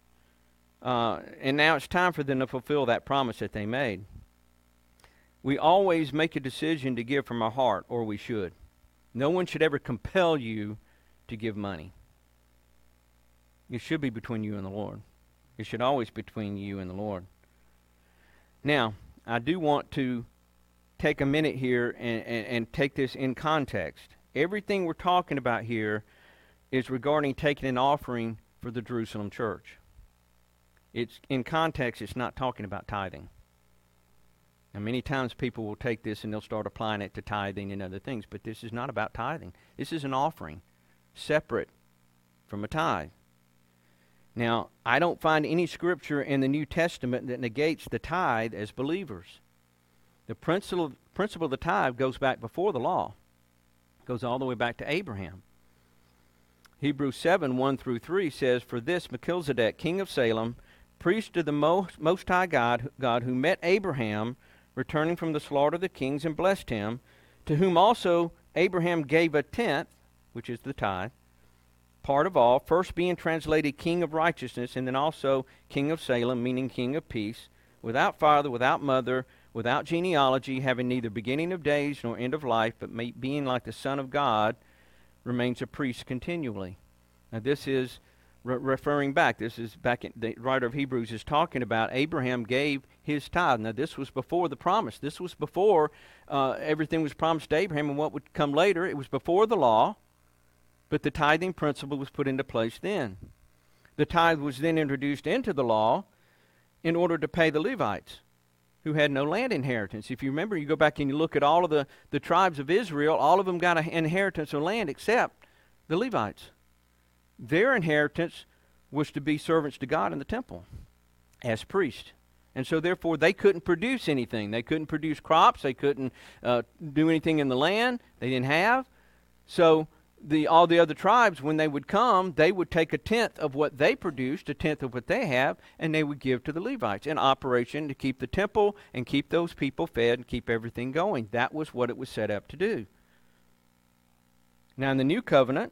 And now it's time for them to fulfill that promise that they made. We always make a decision to give from our heart, or we should. No one should ever compel you to give money. It should be between you and the Lord. It should always be between you and the Lord. Now, I do want to take a minute here and take this in context. Everything we're talking about here is regarding taking an offering for the Jerusalem church. It's in context, it's not talking about tithing. And many times people will take this and they'll start applying it to tithing and other things, but this is not about tithing. This is an offering, separate from a tithe. Now, I don't find any scripture in the New Testament that negates the tithe as believers. The principle of the tithe goes back before the law. It goes all the way back to Abraham. Hebrews 7, 1 through 3 says, "For this Melchizedek, king of Salem, priest of the Most High God who met Abraham, returning from the slaughter of the kings, and blessed him, to whom also Abraham gave a tenth," which is the tithe, "part of all, first being translated king of righteousness, and then also king of Salem, meaning king of peace, without father, without mother, without genealogy, having neither beginning of days nor end of life, but being like the Son of God, remains a priest continually." Now this is referring back. This is back in the writer of Hebrews is talking about Abraham gave his tithe. Now this was before the promise. This was before everything was promised to Abraham and what would come later. It was before the law, but the tithing principle was put into place then. The tithe was then introduced into the law in order to pay the Levites, who had no land inheritance. If you remember, you go back and you look at all of the tribes of Israel, all of them got an inheritance of land except the Levites. Their inheritance was to be servants to God in the temple as priests. And so therefore they couldn't produce anything. They couldn't produce crops. They couldn't do anything in the land. They didn't have. So all the other tribes, when they would come, they would take a tenth of what they produced, a tenth of what they have, and they would give to the Levites in operation to keep the temple and keep those people fed and keep everything going. That was what it was set up to do. Now in the new covenant,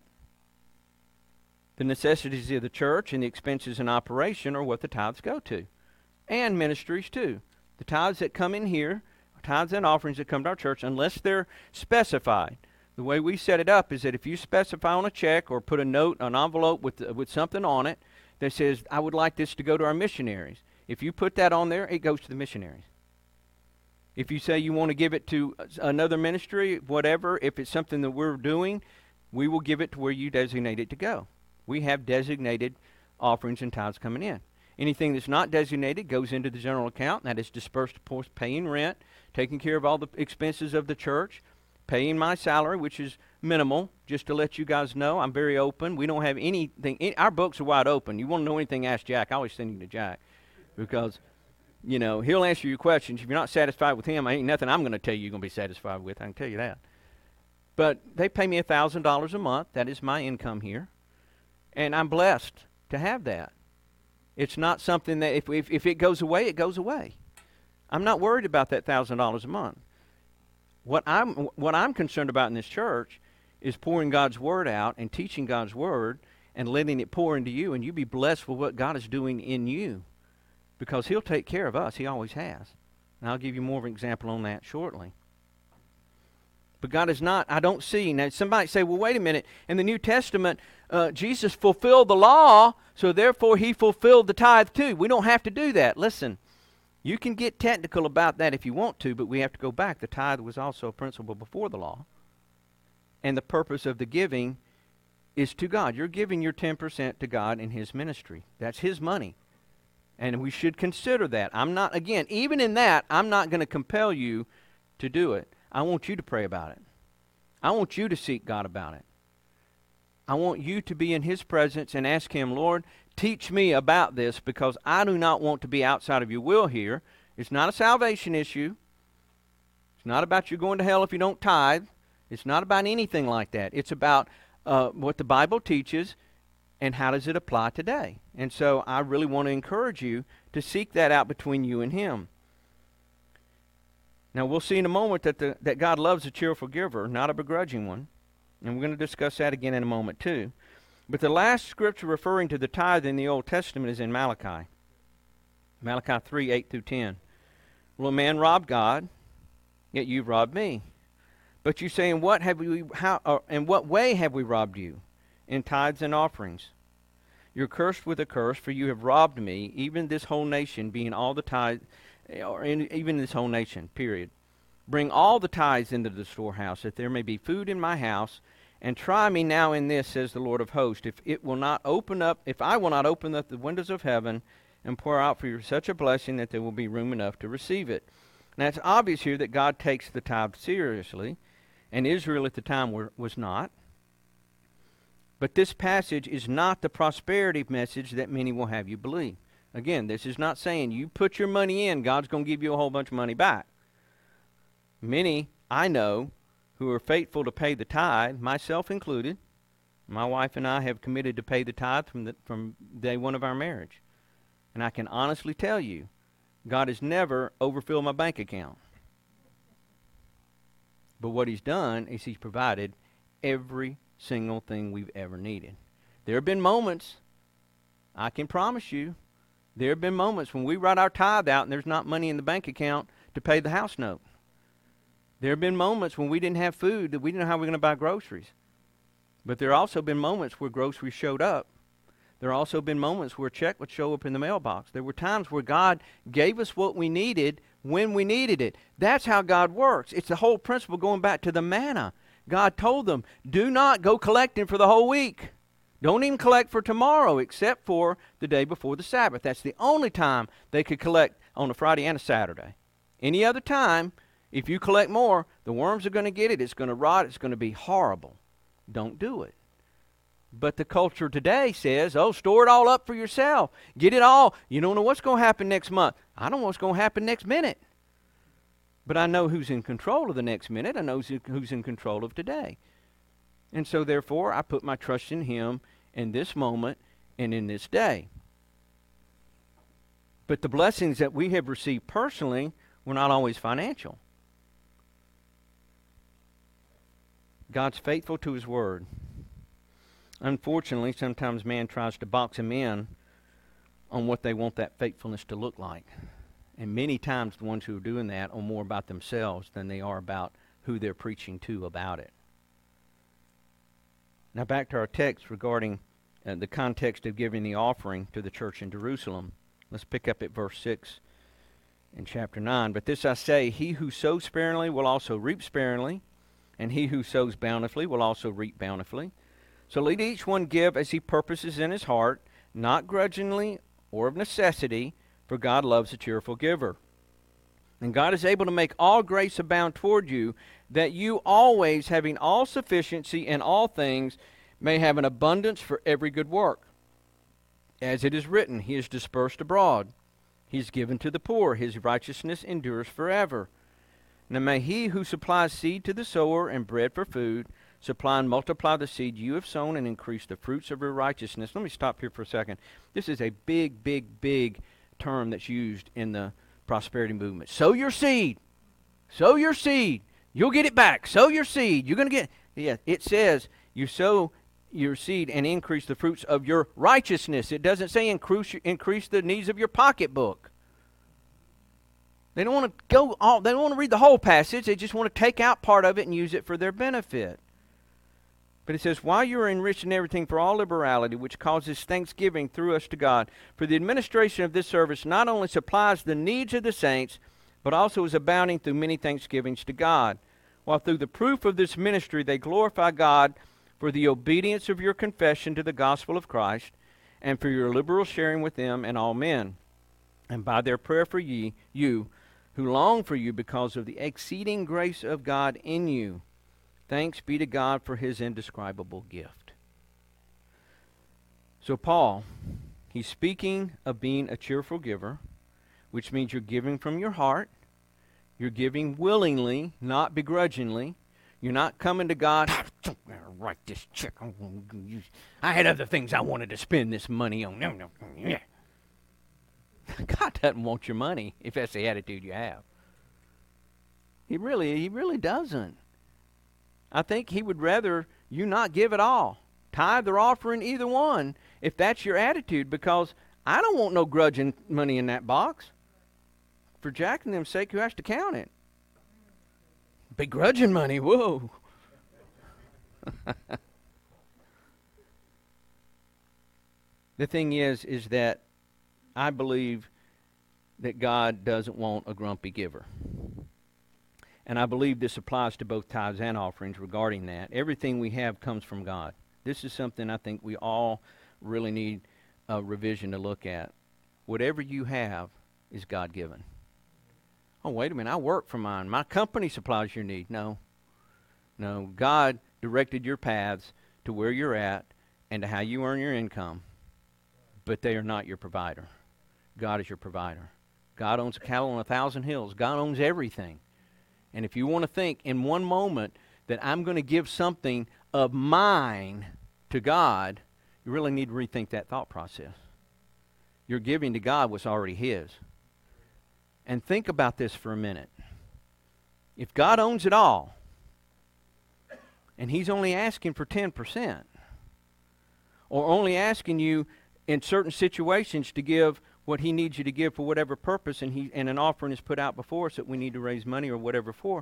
the necessities of the church and the expenses in operation are what the tithes go to. And ministries too. The tithes that come in here, tithes and offerings that come to our church, unless they're specified. The way we set it up is that if you specify on a check or put a note, an envelope with something on it that says, "I would like this to go to our missionaries." If you put that on there, it goes to the missionaries. If you say you want to give it to another ministry, whatever, if it's something that we're doing, we will give it to where you designate it to go. We have designated offerings and tithes coming in. Anything that's not designated goes into the general account, and that is dispersed, of course, paying rent, taking care of all the expenses of the church, paying my salary, which is minimal. Just to let you guys know, I'm very open. We don't have anything. Our books are wide open. You want to know anything, ask Jack. I always send you to Jack because, he'll answer your questions. If you're not satisfied with him, ain't nothing I'm going to tell you you're going to be satisfied with. I can tell you that. But they pay me $1,000 a month. That is my income here. And I'm blessed to have that. It's not something that if it goes away, it goes away. I'm not worried about that $1,000 a month. What I'm concerned about in this church is pouring God's word out and teaching God's word and letting it pour into you, and you be blessed with what God is doing in you, because He'll take care of us. He always has. And I'll give you more of an example on that shortly. But God is not, I don't see. Now, somebody say, well, wait a minute. In the New Testament, Jesus fulfilled the law, so therefore He fulfilled the tithe too. We don't have to do that. Listen, you can get technical about that if you want to, but we have to go back. The tithe was also a principle before the law. And the purpose of the giving is to God. You're giving your 10% to God in His ministry. That's His money. And we should consider that. I'm not, again, even in that, I'm not going to compel you to do it. I want you to pray about it. I want you to seek God about it. I want you to be in His presence and ask Him, Lord, teach me about this, because I do not want to be outside of your will here. It's not a salvation issue. It's not about you going to hell if you don't tithe. It's not about anything like that. It's about what the Bible teaches and how does it apply today. And so I really want to encourage you to seek that out between you and Him. Now, we'll see in a moment that God loves a cheerful giver, not a begrudging one. And we're going to discuss that again in a moment, too. But the last scripture referring to the tithe in the Old Testament is in Malachi. Malachi 3, 8 through 10. Will a man rob God? Yet you've robbed me. But you say, in what way have we robbed you? In tithes and offerings. You're cursed with a curse, for you have robbed me, even this whole nation, being all the tithe, even this whole nation, period. Bring all the tithes into the storehouse, that there may be food in my house, and try me now in this, says the Lord of hosts, if I will not open up the windows of heaven and pour out for you such a blessing that there will be room enough to receive it. Now it's obvious here that God takes the tithe seriously, and Israel at the time was not. But this passage is not the prosperity message that many will have you believe. Again, this is not saying you put your money in, God's going to give you a whole bunch of money back. Many, I know, who are faithful to pay the tithe, myself included, my wife and I have committed to pay the tithe from day one of our marriage. And I can honestly tell you, God has never overfilled my bank account. But what He's done is He's provided every single thing we've ever needed. There have been moments, I can promise you, there have been moments when we write our tithe out and there's not money in the bank account to pay the house note. There have been moments when we didn't have food, that we didn't know how we were going to buy groceries. But there have also been moments where groceries showed up. There have also been moments where a check would show up in the mailbox. There were times where God gave us what we needed when we needed it. That's how God works. It's the whole principle going back to the manna. God told them, do not go collecting for the whole week. Don't even collect for tomorrow except for the day before the Sabbath. That's the only time they could collect, on a Friday and a Saturday. Any other time, if you collect more, the worms are going to get it. It's going to rot. It's going to be horrible. Don't do it. But the culture today says, oh, store it all up for yourself. Get it all. You don't know what's going to happen next month. I don't know what's going to happen next minute. But I know who's in control of the next minute. I know who's in control of today. And so, therefore, I put my trust in Him in this moment and in this day. But the blessings that we have received personally were not always financial. God's faithful to His Word. Unfortunately, sometimes man tries to box Him in on what they want that faithfulness to look like. And many times the ones who are doing that are more about themselves than they are about who they're preaching to about it. Now back to our text regarding the context of giving the offering to the church in Jerusalem. Let's pick up at verse 6 in chapter 9. But this I say, he who sows sparingly will also reap sparingly, and he who sows bountifully will also reap bountifully. So let each one give as he purposes in his heart, not grudgingly or of necessity, for God loves a cheerful giver. And God is able to make all grace abound toward you, that you always, having all sufficiency in all things, may have an abundance for every good work. As it is written, He is dispersed abroad. He is given to the poor. His righteousness endures forever. Now may He who supplies seed to the sower and bread for food, supply and multiply the seed you have sown and increase the fruits of your righteousness. Let me stop here for a second. This is a big, big, big term that's used in the prosperity movement. Sow your seed. Sow your seed. You'll get it back. Sow your seed. You're going to get... Yeah, it says you sow your seed and increase the fruits of your righteousness. It doesn't say increase the needs of your pocketbook. They don't want to they don't want to read the whole passage. They just want to take out part of it and use it for their benefit. But it says, while you are enriched in everything for all liberality, which causes thanksgiving through us to God, for the administration of this service not only supplies the needs of the saints, but also is abounding through many thanksgivings to God. While through the proof of this ministry they glorify God for the obedience of your confession to the gospel of Christ, and for your liberal sharing with them and all men. And by their prayer for you, who long for you because of the exceeding grace of God in you. Thanks be to God for His indescribable gift. So Paul, he's speaking of being a cheerful giver, which means you're giving from your heart, you're giving willingly, not begrudgingly, You're not coming to God, write this check. I had other things I wanted to spend this money on. No. Yeah. God doesn't want your money if that's the attitude you have. He really doesn't. I think he would rather you not give at all. Tithe or offering, either one, if that's your attitude, because I don't want no grudging money in that box. For Jack and them's sake, who has to count it? Begrudging money, whoa. The thing is that I believe that God doesn't want a grumpy giver. And I believe this applies to both tithes and offerings regarding that. Everything we have comes from God. This is something I think we all really need a revision to look at. Whatever you have is God-given. Oh, wait a minute, I work for mine. My company supplies your need. No, God directed your paths to where you're at and to how you earn your income, but they are not your provider. God is your provider. God owns cattle on 1,000 hills. God owns everything. And if you want to think in one moment that I'm going to give something of mine to God, you really need to rethink that thought process. You're giving to God what's already His. And think about this for a minute. If God owns it all, and He's only asking for 10%, or only asking you in certain situations to give what He needs you to give for whatever purpose, and an offering is put out before us that we need to raise money or whatever for,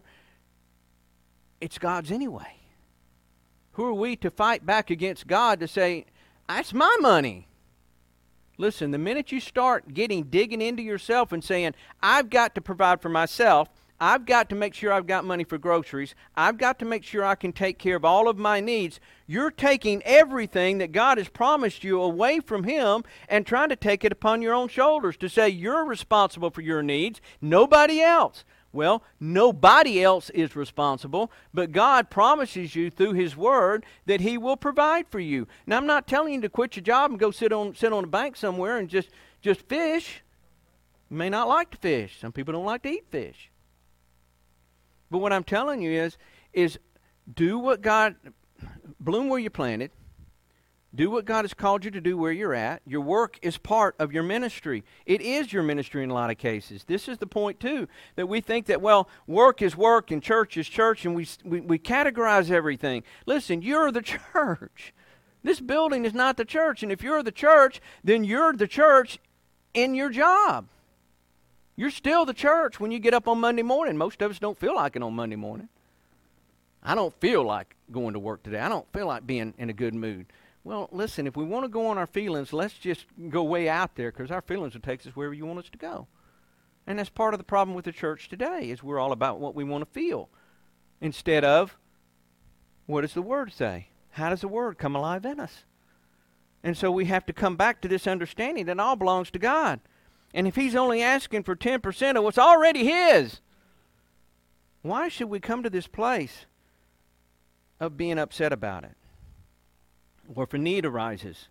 it's God's anyway. Who are we to fight back against God to say, that's my money? Listen, the minute you start digging into yourself and saying, I've got to provide for myself, I've got to make sure I've got money for groceries, I've got to make sure I can take care of all of my needs, you're taking everything that God has promised you away from Him and trying to take it upon your own shoulders to say you're responsible for your needs, nobody else. Well, nobody else is responsible, but God promises you through His Word that He will provide for you. Now, I'm not telling you to quit your job and go sit on a bank somewhere and just fish. You may not like to fish. Some people don't like to eat fish. But what I'm telling you is do what God, bloom where you planted. Do what God has called you to do where you're at. Your work is part of your ministry. It is your ministry in a lot of cases. This is the point, too, that we think that, well, work is work and church is church, and we categorize everything. Listen, you're the church. This building is not the church, and if you're the church, then you're the church in your job. You're still the church when you get up on Monday morning. Most of us don't feel like it on Monday morning. I don't feel like going to work today. I don't feel like being in a good mood. Well, listen, if we want to go on our feelings, let's just go way out there, because our feelings will take us wherever you want us to go. And that's part of the problem with the church today, is we're all about what we want to feel instead of what does the Word say? How does the Word come alive in us? And so we have to come back to this understanding that it all belongs to God. And if He's only asking for 10% of what's already His, why should we come to this place of being upset about it? Or if a need arises,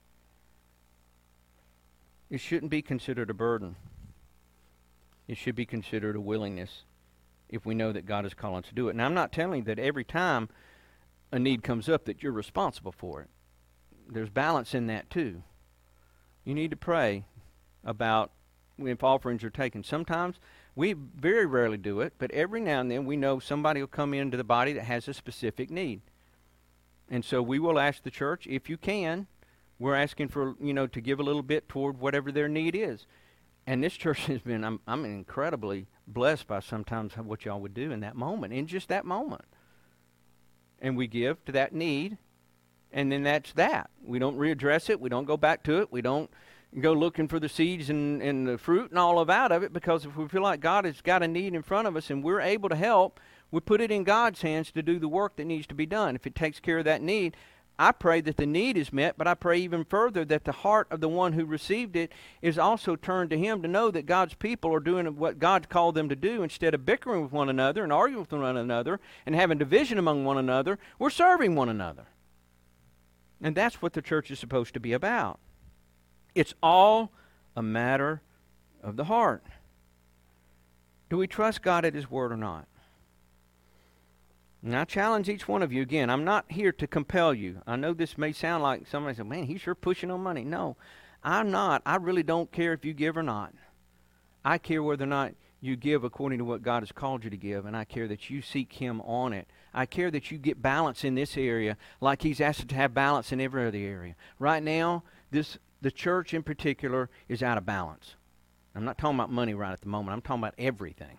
it shouldn't be considered a burden. It should be considered a willingness if we know that God is calling us to do it. Now, I'm not telling you that every time a need comes up that you're responsible for it. There's balance in that too. You need to pray about if offerings are taken. Sometimes we very rarely do it, but every now and then we know somebody will come into the body that has a specific need. And so we will ask the church, if you can, we're asking for, to give a little bit toward whatever their need is. And this church has been, I'm incredibly blessed by sometimes what y'all would do in that moment, in just that moment. And we give to that need, and then that's that. We don't readdress it. We don't go back to it. We don't go looking for the seeds and the fruit and all out of it, because if we feel like God has got a need in front of us and we're able to help, we put it in God's hands to do the work that needs to be done. If it takes care of that need, I pray that the need is met, but I pray even further that the heart of the one who received it is also turned to Him, to know that God's people are doing what God called them to do. Instead of bickering with one another and arguing with one another and having division among one another, we're serving one another. And that's what the church is supposed to be about. It's all a matter of the heart. Do we trust God at His Word or not? And I challenge each one of you again. I'm not here to compel you. I know this may sound like somebody said, man, he's sure pushing on money. No, I'm not. I really don't care if you give or not. I care whether or not you give according to what God has called you to give, and I care that you seek Him on it. I care that you get balance in this area like He's asked us to have balance in every other area. Right now, the church in particular is out of balance. I'm not talking about money right at the moment. I'm talking about everything.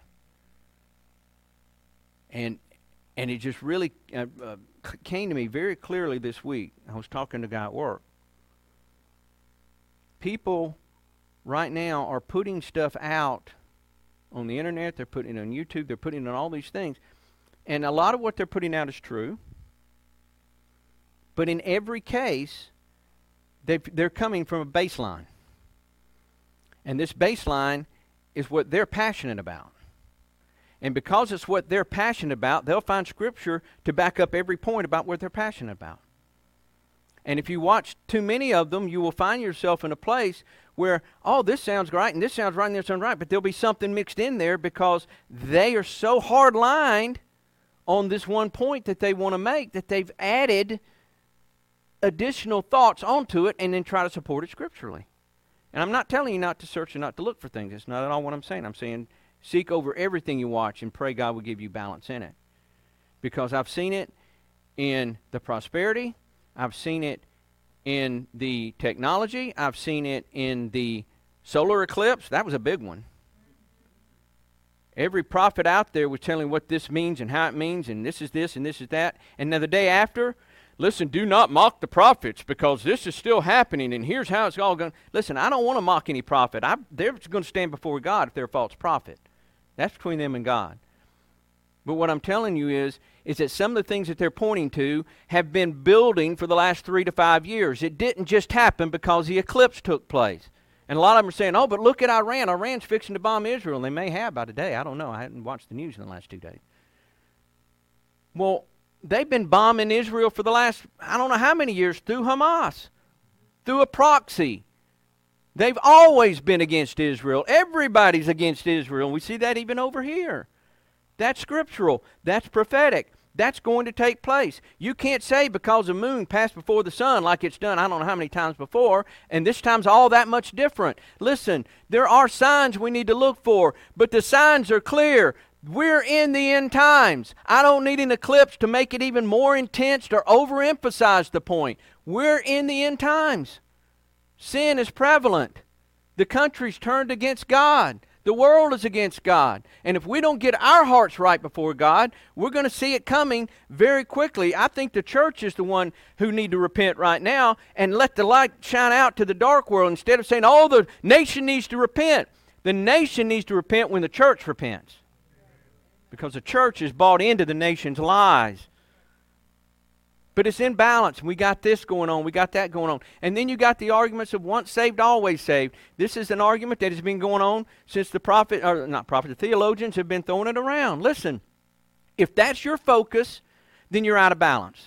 And it just really came to me very clearly this week. I was talking to a guy at work. People right now are putting stuff out on the internet. They're putting it on YouTube. They're putting it on all these things. And a lot of what they're putting out is true. But in every case, they're coming from a baseline. And this baseline is what they're passionate about. And because it's what they're passionate about, they'll find Scripture to back up every point about what they're passionate about. And if you watch too many of them, you will find yourself in a place where, oh, this sounds right, and this sounds right, and this sounds right, but there'll be something mixed in there because they are so hard-lined on this one point that they want to make that they've added additional thoughts onto it and then try to support it scripturally. And I'm not telling you not to search and not to look for things. That's not at all what I'm saying. I'm saying seek over everything you watch and pray God will give you balance in it. Because I've seen it in the prosperity. I've seen it in the technology. I've seen it in the solar eclipse. That was a big one. Every prophet out there was telling what this means and how it means, and this is this and this is that. And then the day after, listen, do not mock the prophets because this is still happening, and here's how it's all going. Listen, I don't want to mock any prophet. They're going to stand before God if they're a false prophet. That's between them and God. But what I'm telling you is that some of the things that they're pointing to have been building for the last 3 to 5 years. It didn't just happen because the eclipse took place. And a lot of them are saying, oh, but look at Iran. Iran's fixing to bomb Israel. And they may have by today. I don't know. I hadn't watched the news in the last 2 days. Well, they've been bombing Israel for the last, I don't know how many years, through Hamas, through a proxy. They've always been against Israel. Everybody's against Israel. And we see that even over here. That's scriptural. That's prophetic. That's going to take place. You can't say because the moon passed before the sun like it's done I don't know how many times before, and this time's all that much different. Listen, there are signs we need to look for, but the signs are clear. We're in the end times. I don't need an eclipse to make it even more intense or overemphasize the point. We're in the end times. Sin is prevalent. The country's turned against God. The world is against God. And if we don't get our hearts right before God, we're going to see it coming very quickly. I think the church is the one who need to repent right now and let the light shine out to the dark world instead of saying, oh, the nation needs to repent. The nation needs to repent when the church repents. Because the church is bought into the nation's lies. But it's in balance. We got this going on. We got that going on. And then you got the arguments of once saved, always saved. This is an argument that has been going on since the theologians have been throwing it around. Listen, if that's your focus, then you're out of balance.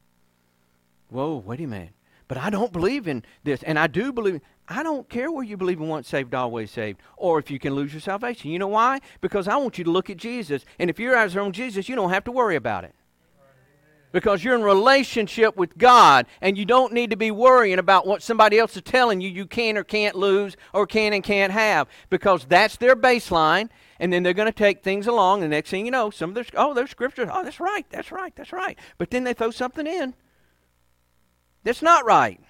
Whoa, wait a minute. But I don't believe in this. And I do believe. I don't care where you believe in once saved, always saved. Or if you can lose your salvation. You know why? Because I want you to look at Jesus. And if your eyes are on Jesus, you don't have to worry about it. Because you're in relationship with God, and you don't need to be worrying about what somebody else is telling you can or can't lose or can and can't have. Because that's their baseline, and then they're going to take things along. The next thing you know, some of their scriptures, oh, that's right, that's right, that's right. But then they throw something in that's not right.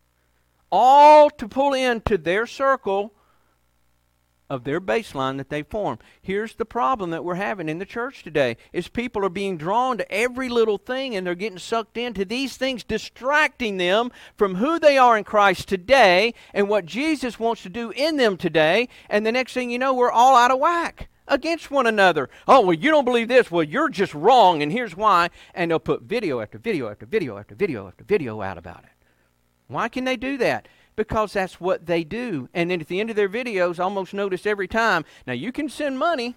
All to pull into their circle of their baseline that they form. Here's the problem that we're having in the church today is people are being drawn to every little thing and they're getting sucked into these things, distracting them from who they are in Christ today and what Jesus wants to do in them today. And the next thing you know, we're all out of whack against one another. Oh, well, you don't believe this. Well, you're just wrong, and here's why. And they'll put video after video after video after video after video out about it. Why can they do that? Because that's what they do. And then at the end of their videos, almost notice every time, now you can send money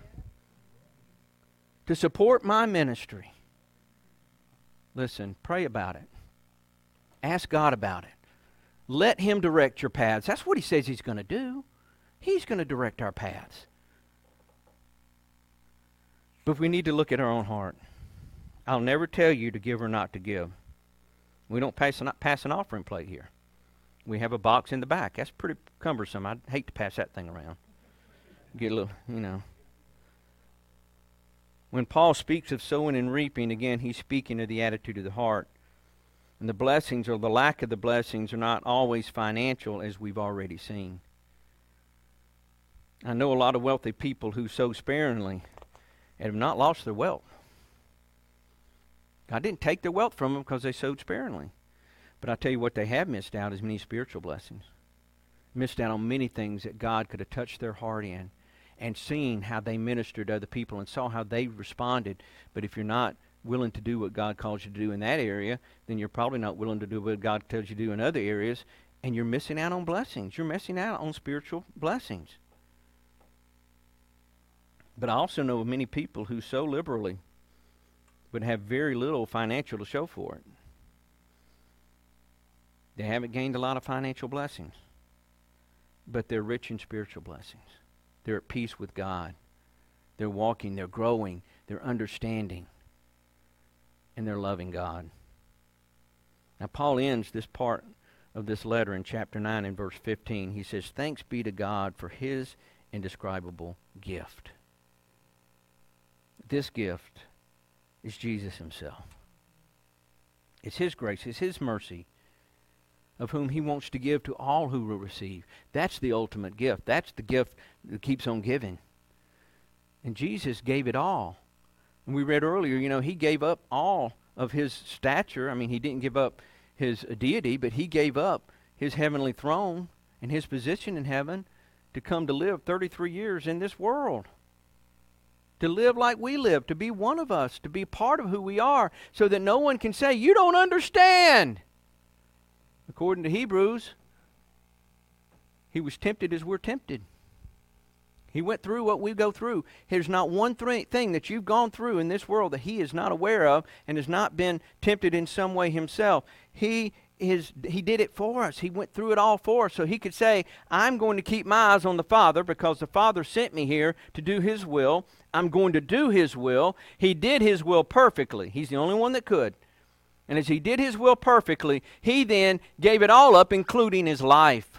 to support my ministry. Listen, pray about it. Ask God about it. Let Him direct your paths. That's what He says He's going to do. He's going to direct our paths. But we need to look at our own heart. I'll never tell you to give or not to give. We don't pass an offering plate here. We have a box in the back. That's pretty cumbersome. I'd hate to pass that thing around. Get a little, When Paul speaks of sowing and reaping, again, he's speaking of the attitude of the heart. And the blessings or the lack of the blessings are not always financial, as we've already seen. I know a lot of wealthy people who sow sparingly and have not lost their wealth. God didn't take their wealth from them because they sowed sparingly. But I tell you what they have missed out is many spiritual blessings. Missed out on many things that God could have touched their heart in and seen how they ministered to other people and saw how they responded. But if you're not willing to do what God calls you to do in that area, then you're probably not willing to do what God tells you to do in other areas, and you're missing out on blessings. You're missing out on spiritual blessings. But I also know of many people who sow liberally but have very little financial to show for it. They haven't gained a lot of financial blessings, but they're rich in spiritual blessings. They're at peace with God. They're walking, they're growing, they're understanding, and they're loving God. Now, Paul ends this part of this letter in chapter 9 and verse 15. He says, "Thanks be to God for his indescribable gift." This gift is Jesus himself. It's his grace, it's his mercy, of whom he wants to give to all who will receive. That's the ultimate gift. That's the gift that keeps on giving. And Jesus gave it all. And we read earlier, he gave up all of his stature. I mean, he didn't give up his deity, but he gave up his heavenly throne and his position in heaven to come to live 33 years in this world. To live like we live, to be one of us, to be part of who we are, so that no one can say, "You don't understand." According to Hebrews, he was tempted as we're tempted. He went through what we go through. There's not one thing that you've gone through in this world that he is not aware of and has not been tempted in some way himself. He did it for us. He went through it all for us, so he could say, "I'm going to keep my eyes on the Father because the Father sent me here to do his will. I'm going to do his will." He did his will perfectly. He's the only one that could. And as he did his will perfectly, he then gave it all up, including his life.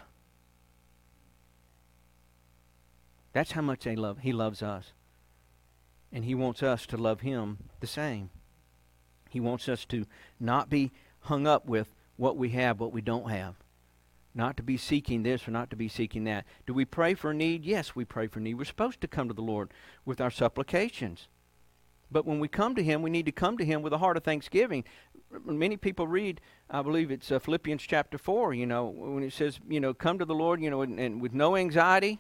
That's how much he loves us. And he wants us to love him the same. He wants us to not be hung up with what we have, what we don't have. Not to be seeking this or not to be seeking that. Do we pray for a need? Yes, we pray for need. We're supposed to come to the Lord with our supplications. But when we come to him, we need to come to him with a heart of thanksgiving. Many people read, I believe it's Philippians chapter 4, when it says, come to the Lord, and with no anxiety,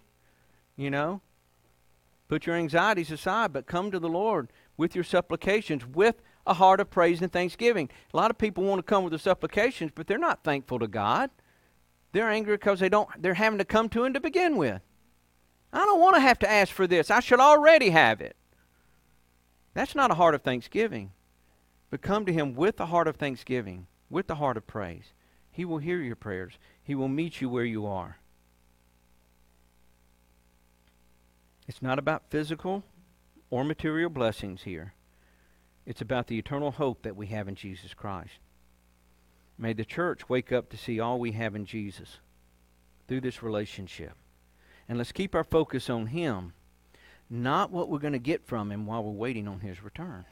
put your anxieties aside, but come to the Lord with your supplications, with a heart of praise and thanksgiving. A lot of people want to come with their supplications, but they're not thankful to God. They're angry because they're having to come to him to begin with. I don't want to have to ask for this. I should already have it. That's not a heart of thanksgiving. But come to him with a heart of thanksgiving, with the heart of praise. He will hear your prayers. He will meet you where you are. It's not about physical or material blessings here. It's about the eternal hope that we have in Jesus Christ. May the church wake up to see all we have in Jesus through this relationship. And let's keep our focus on him, not what we're going to get from him while we're waiting on his return.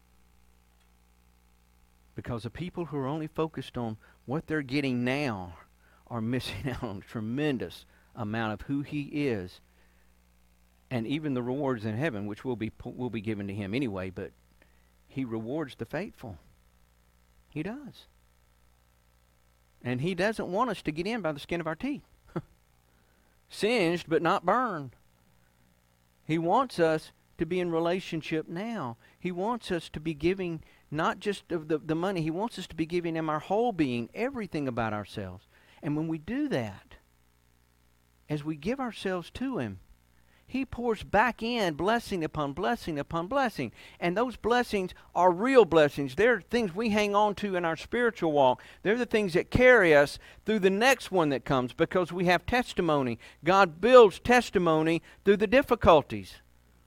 Because the people who are only focused on what they're getting now are missing out on a tremendous amount of who he is, and even the rewards in heaven, which will be given to him anyway, but he rewards the faithful. He does. And he doesn't want us to get in by the skin of our teeth. Singed but not burned. He wants us to be in relationship now. He wants us to be giving not just of the money. He wants us to be giving him our whole being, everything about ourselves. And when we do that, as we give ourselves to him, he pours back in blessing upon blessing upon blessing. And those blessings are real blessings. They're things we hang on to in our spiritual walk. They're the things that carry us through the next one that comes because we have testimony. God builds testimony through the difficulties.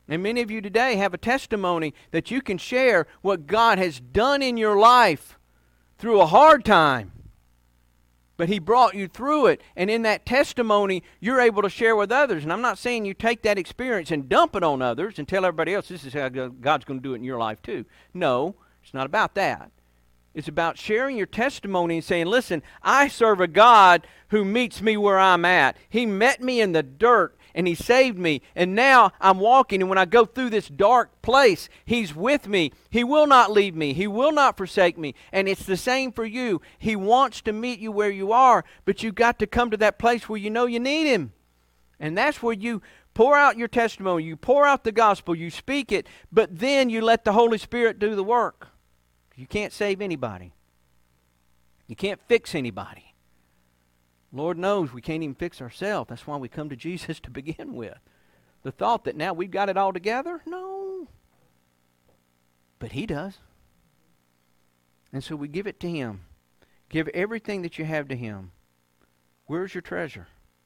And many of you today have a testimony that you can share what God has done in your life through a hard time. But He brought you through it. And in that testimony, you're able to share with others. And I'm not saying you take that experience and dump it on others and tell everybody else this is how God's going to do it in your life too. No, it's not about that. It's about sharing your testimony and saying, listen, I serve a God who meets me where I'm at. He met me in the dirt and He saved me. And now I'm walking, and when I go through this dark place, He's with me. He will not leave me. He will not forsake me. And it's the same for you. He wants to meet you where you are, but you've got to come to that place where you know you need Him. And that's where you pour out your testimony. You pour out the gospel. You speak it, but then you let the Holy Spirit do the work. You can't save anybody. You can't fix anybody. Lord knows we can't even fix ourselves. That's why we come to Jesus to begin with. The thought that now we've got it all together? No. But He does. And so we give it to Him. Give everything that you have to Him. Where's your treasure?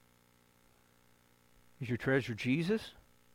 Is your treasure Jesus?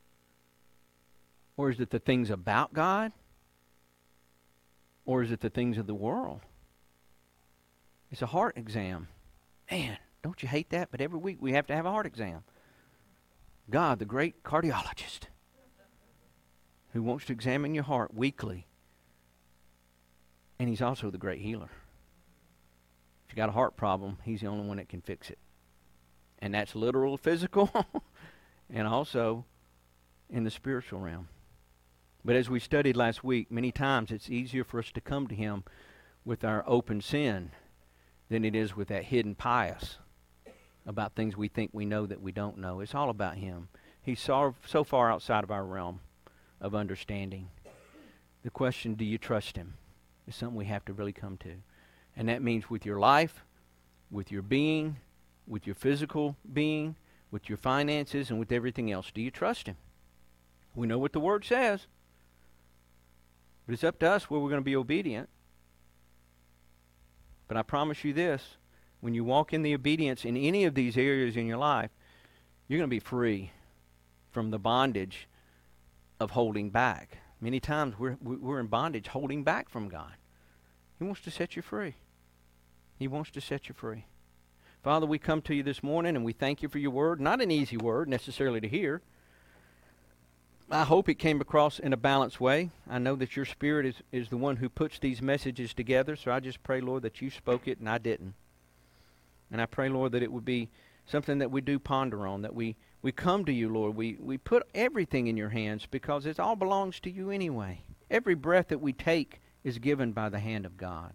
Or is it the things about God? Or is it the things of the world? It's a heart exam. Man, don't you hate that? But every week we have to have a heart exam. God, the great cardiologist, who wants to examine your heart weekly. And He's also the great healer. If you got a heart problem, He's the only one that can fix it. And that's literal, physical, and also in the spiritual realm. But as we studied last week, many times it's easier for us to come to Him with our open sin than it is with that hidden pious about things we think we know that we don't know. It's all about Him. He's so far outside of our realm of understanding. The question, do you trust Him, is something we have to really come to. And that means with your life, with your being, with your physical being, with your finances, and with everything else. Do you trust Him? We know what the Word says. But it's up to us where we're going to be obedient. But I promise you this, when you walk in the obedience in any of these areas in your life, you're going to be free from the bondage of holding back. Many times we're in bondage holding back from God. He wants to set you free. He wants to set you free. Father, we come to you this morning and we thank you for your word. Not an easy word necessarily to hear. I hope it came across in a balanced way. I know that your Spirit is the one who puts these messages together, so I just pray, Lord, that you spoke it and I didn't. And I pray, Lord, that it would be something that we do ponder on, that we come to you, Lord. We put everything in your hands because it all belongs to you anyway. Every breath that we take is given by the hand of God.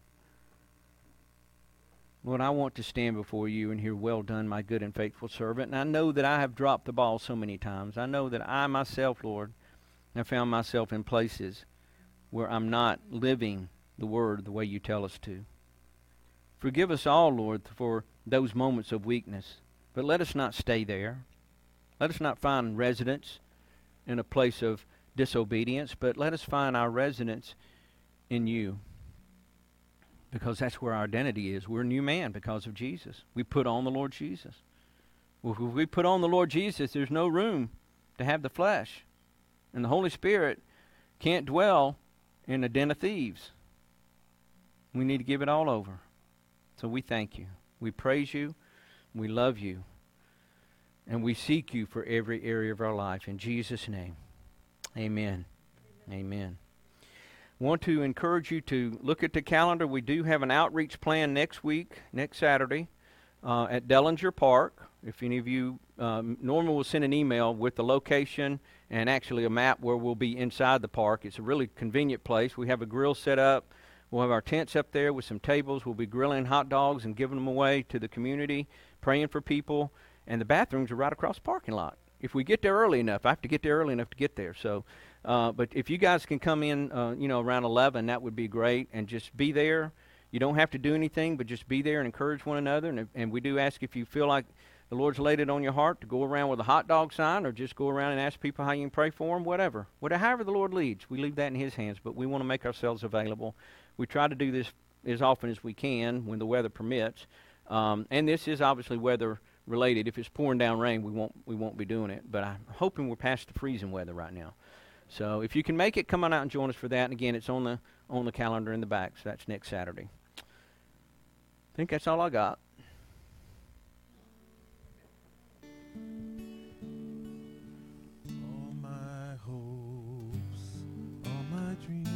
Lord, I want to stand before you and hear, well done, my good and faithful servant. And I know that I have dropped the ball so many times. I know that I myself, Lord, have found myself in places where I'm not living the word the way you tell us to. Forgive us all, Lord, for those moments of weakness. But let us not stay there. Let us not find residence in a place of disobedience, but let us find our residence in you. Because that's where our identity is. We're a new man because of Jesus. We put on the Lord Jesus. Well, if we put on the Lord Jesus, there's no room to have the flesh. And the Holy Spirit can't dwell in a den of thieves. We need to give it all over. So we thank you. We praise you. We love you. And we seek you for every area of our life. In Jesus' name, amen. Amen. Want to encourage you to look at the calendar. We do have an outreach plan next week, next Saturday, at Dellinger Park. If any of you, Norman will send an email with the location and actually a map where we'll be inside the park. It's a really convenient place. We have a grill set up. We'll have our tents up there with some tables. We'll be grilling hot dogs and giving them away to the community, praying for people. And the bathrooms are right across the parking lot. If we get there early enough, I have to get there early enough to get there. So, but if you guys can come in, around 11, that would be great. And just be there. You don't have to do anything, but just be there and encourage one another. And we do ask if you feel like the Lord's laid it on your heart to go around with a hot dog sign or just go around and ask people how you can pray for them, whatever. However the Lord leads, we leave that in His hands. But we want to make ourselves available. We try to do this as often as we can when the weather permits. And this is obviously weather related. If it's pouring down rain, we won't be doing it. But I'm hoping we're past the freezing weather right now. So if you can make it, come on out and join us for that. And again, it's on the calendar in the back, so that's next Saturday. I think that's all I got. All my hopes, all my dreams,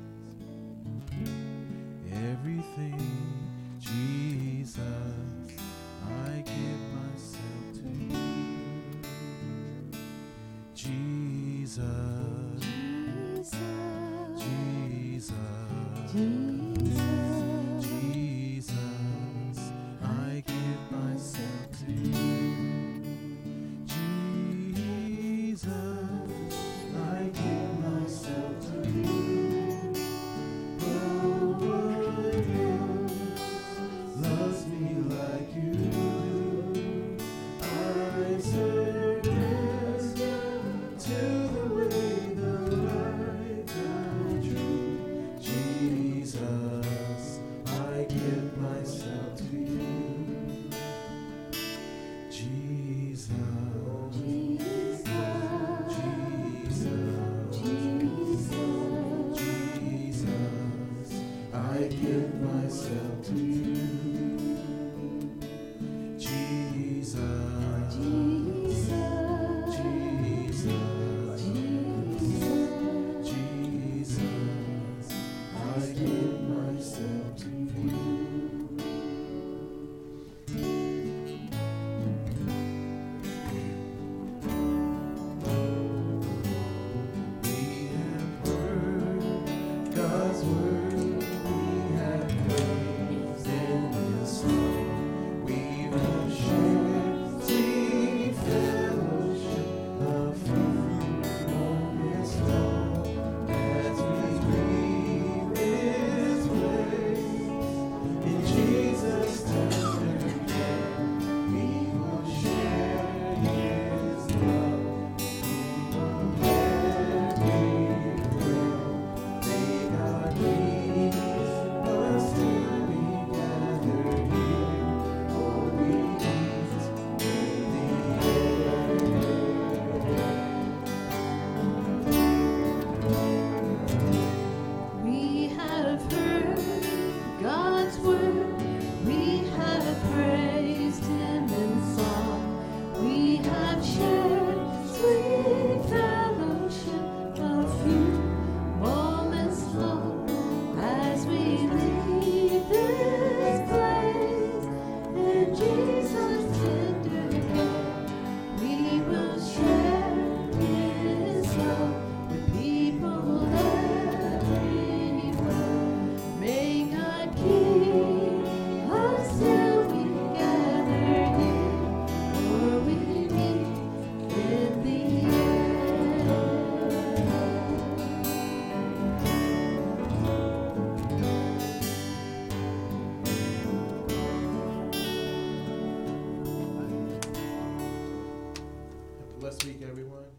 everything, Jesus, I give myself to you. Jesus, Jesus, Jesus, I give myself to you. Jesus, I give myself to you. No one else loves me like you do. I surrender to the way, the right, the truth. Jesus, I give myself to you. Jesus, Jesus, Jesus, I give myself to you. Jesus, Jesus, Jesus, I give myself to you. We have heard God's word, we have praised in His song. We will share sweet fellowship of fruit on His throne as we breathe His praise. In Jesus' tender care, we will share His love. We have heard God's word. We have praised Him in song. We have shared sweet fellowship of few moments long as we leave this place. In Jesus' tender care, we will share His love with people everywhere. May God keep us till we gather here, or we meet in the air. Have a blessed week, everyone.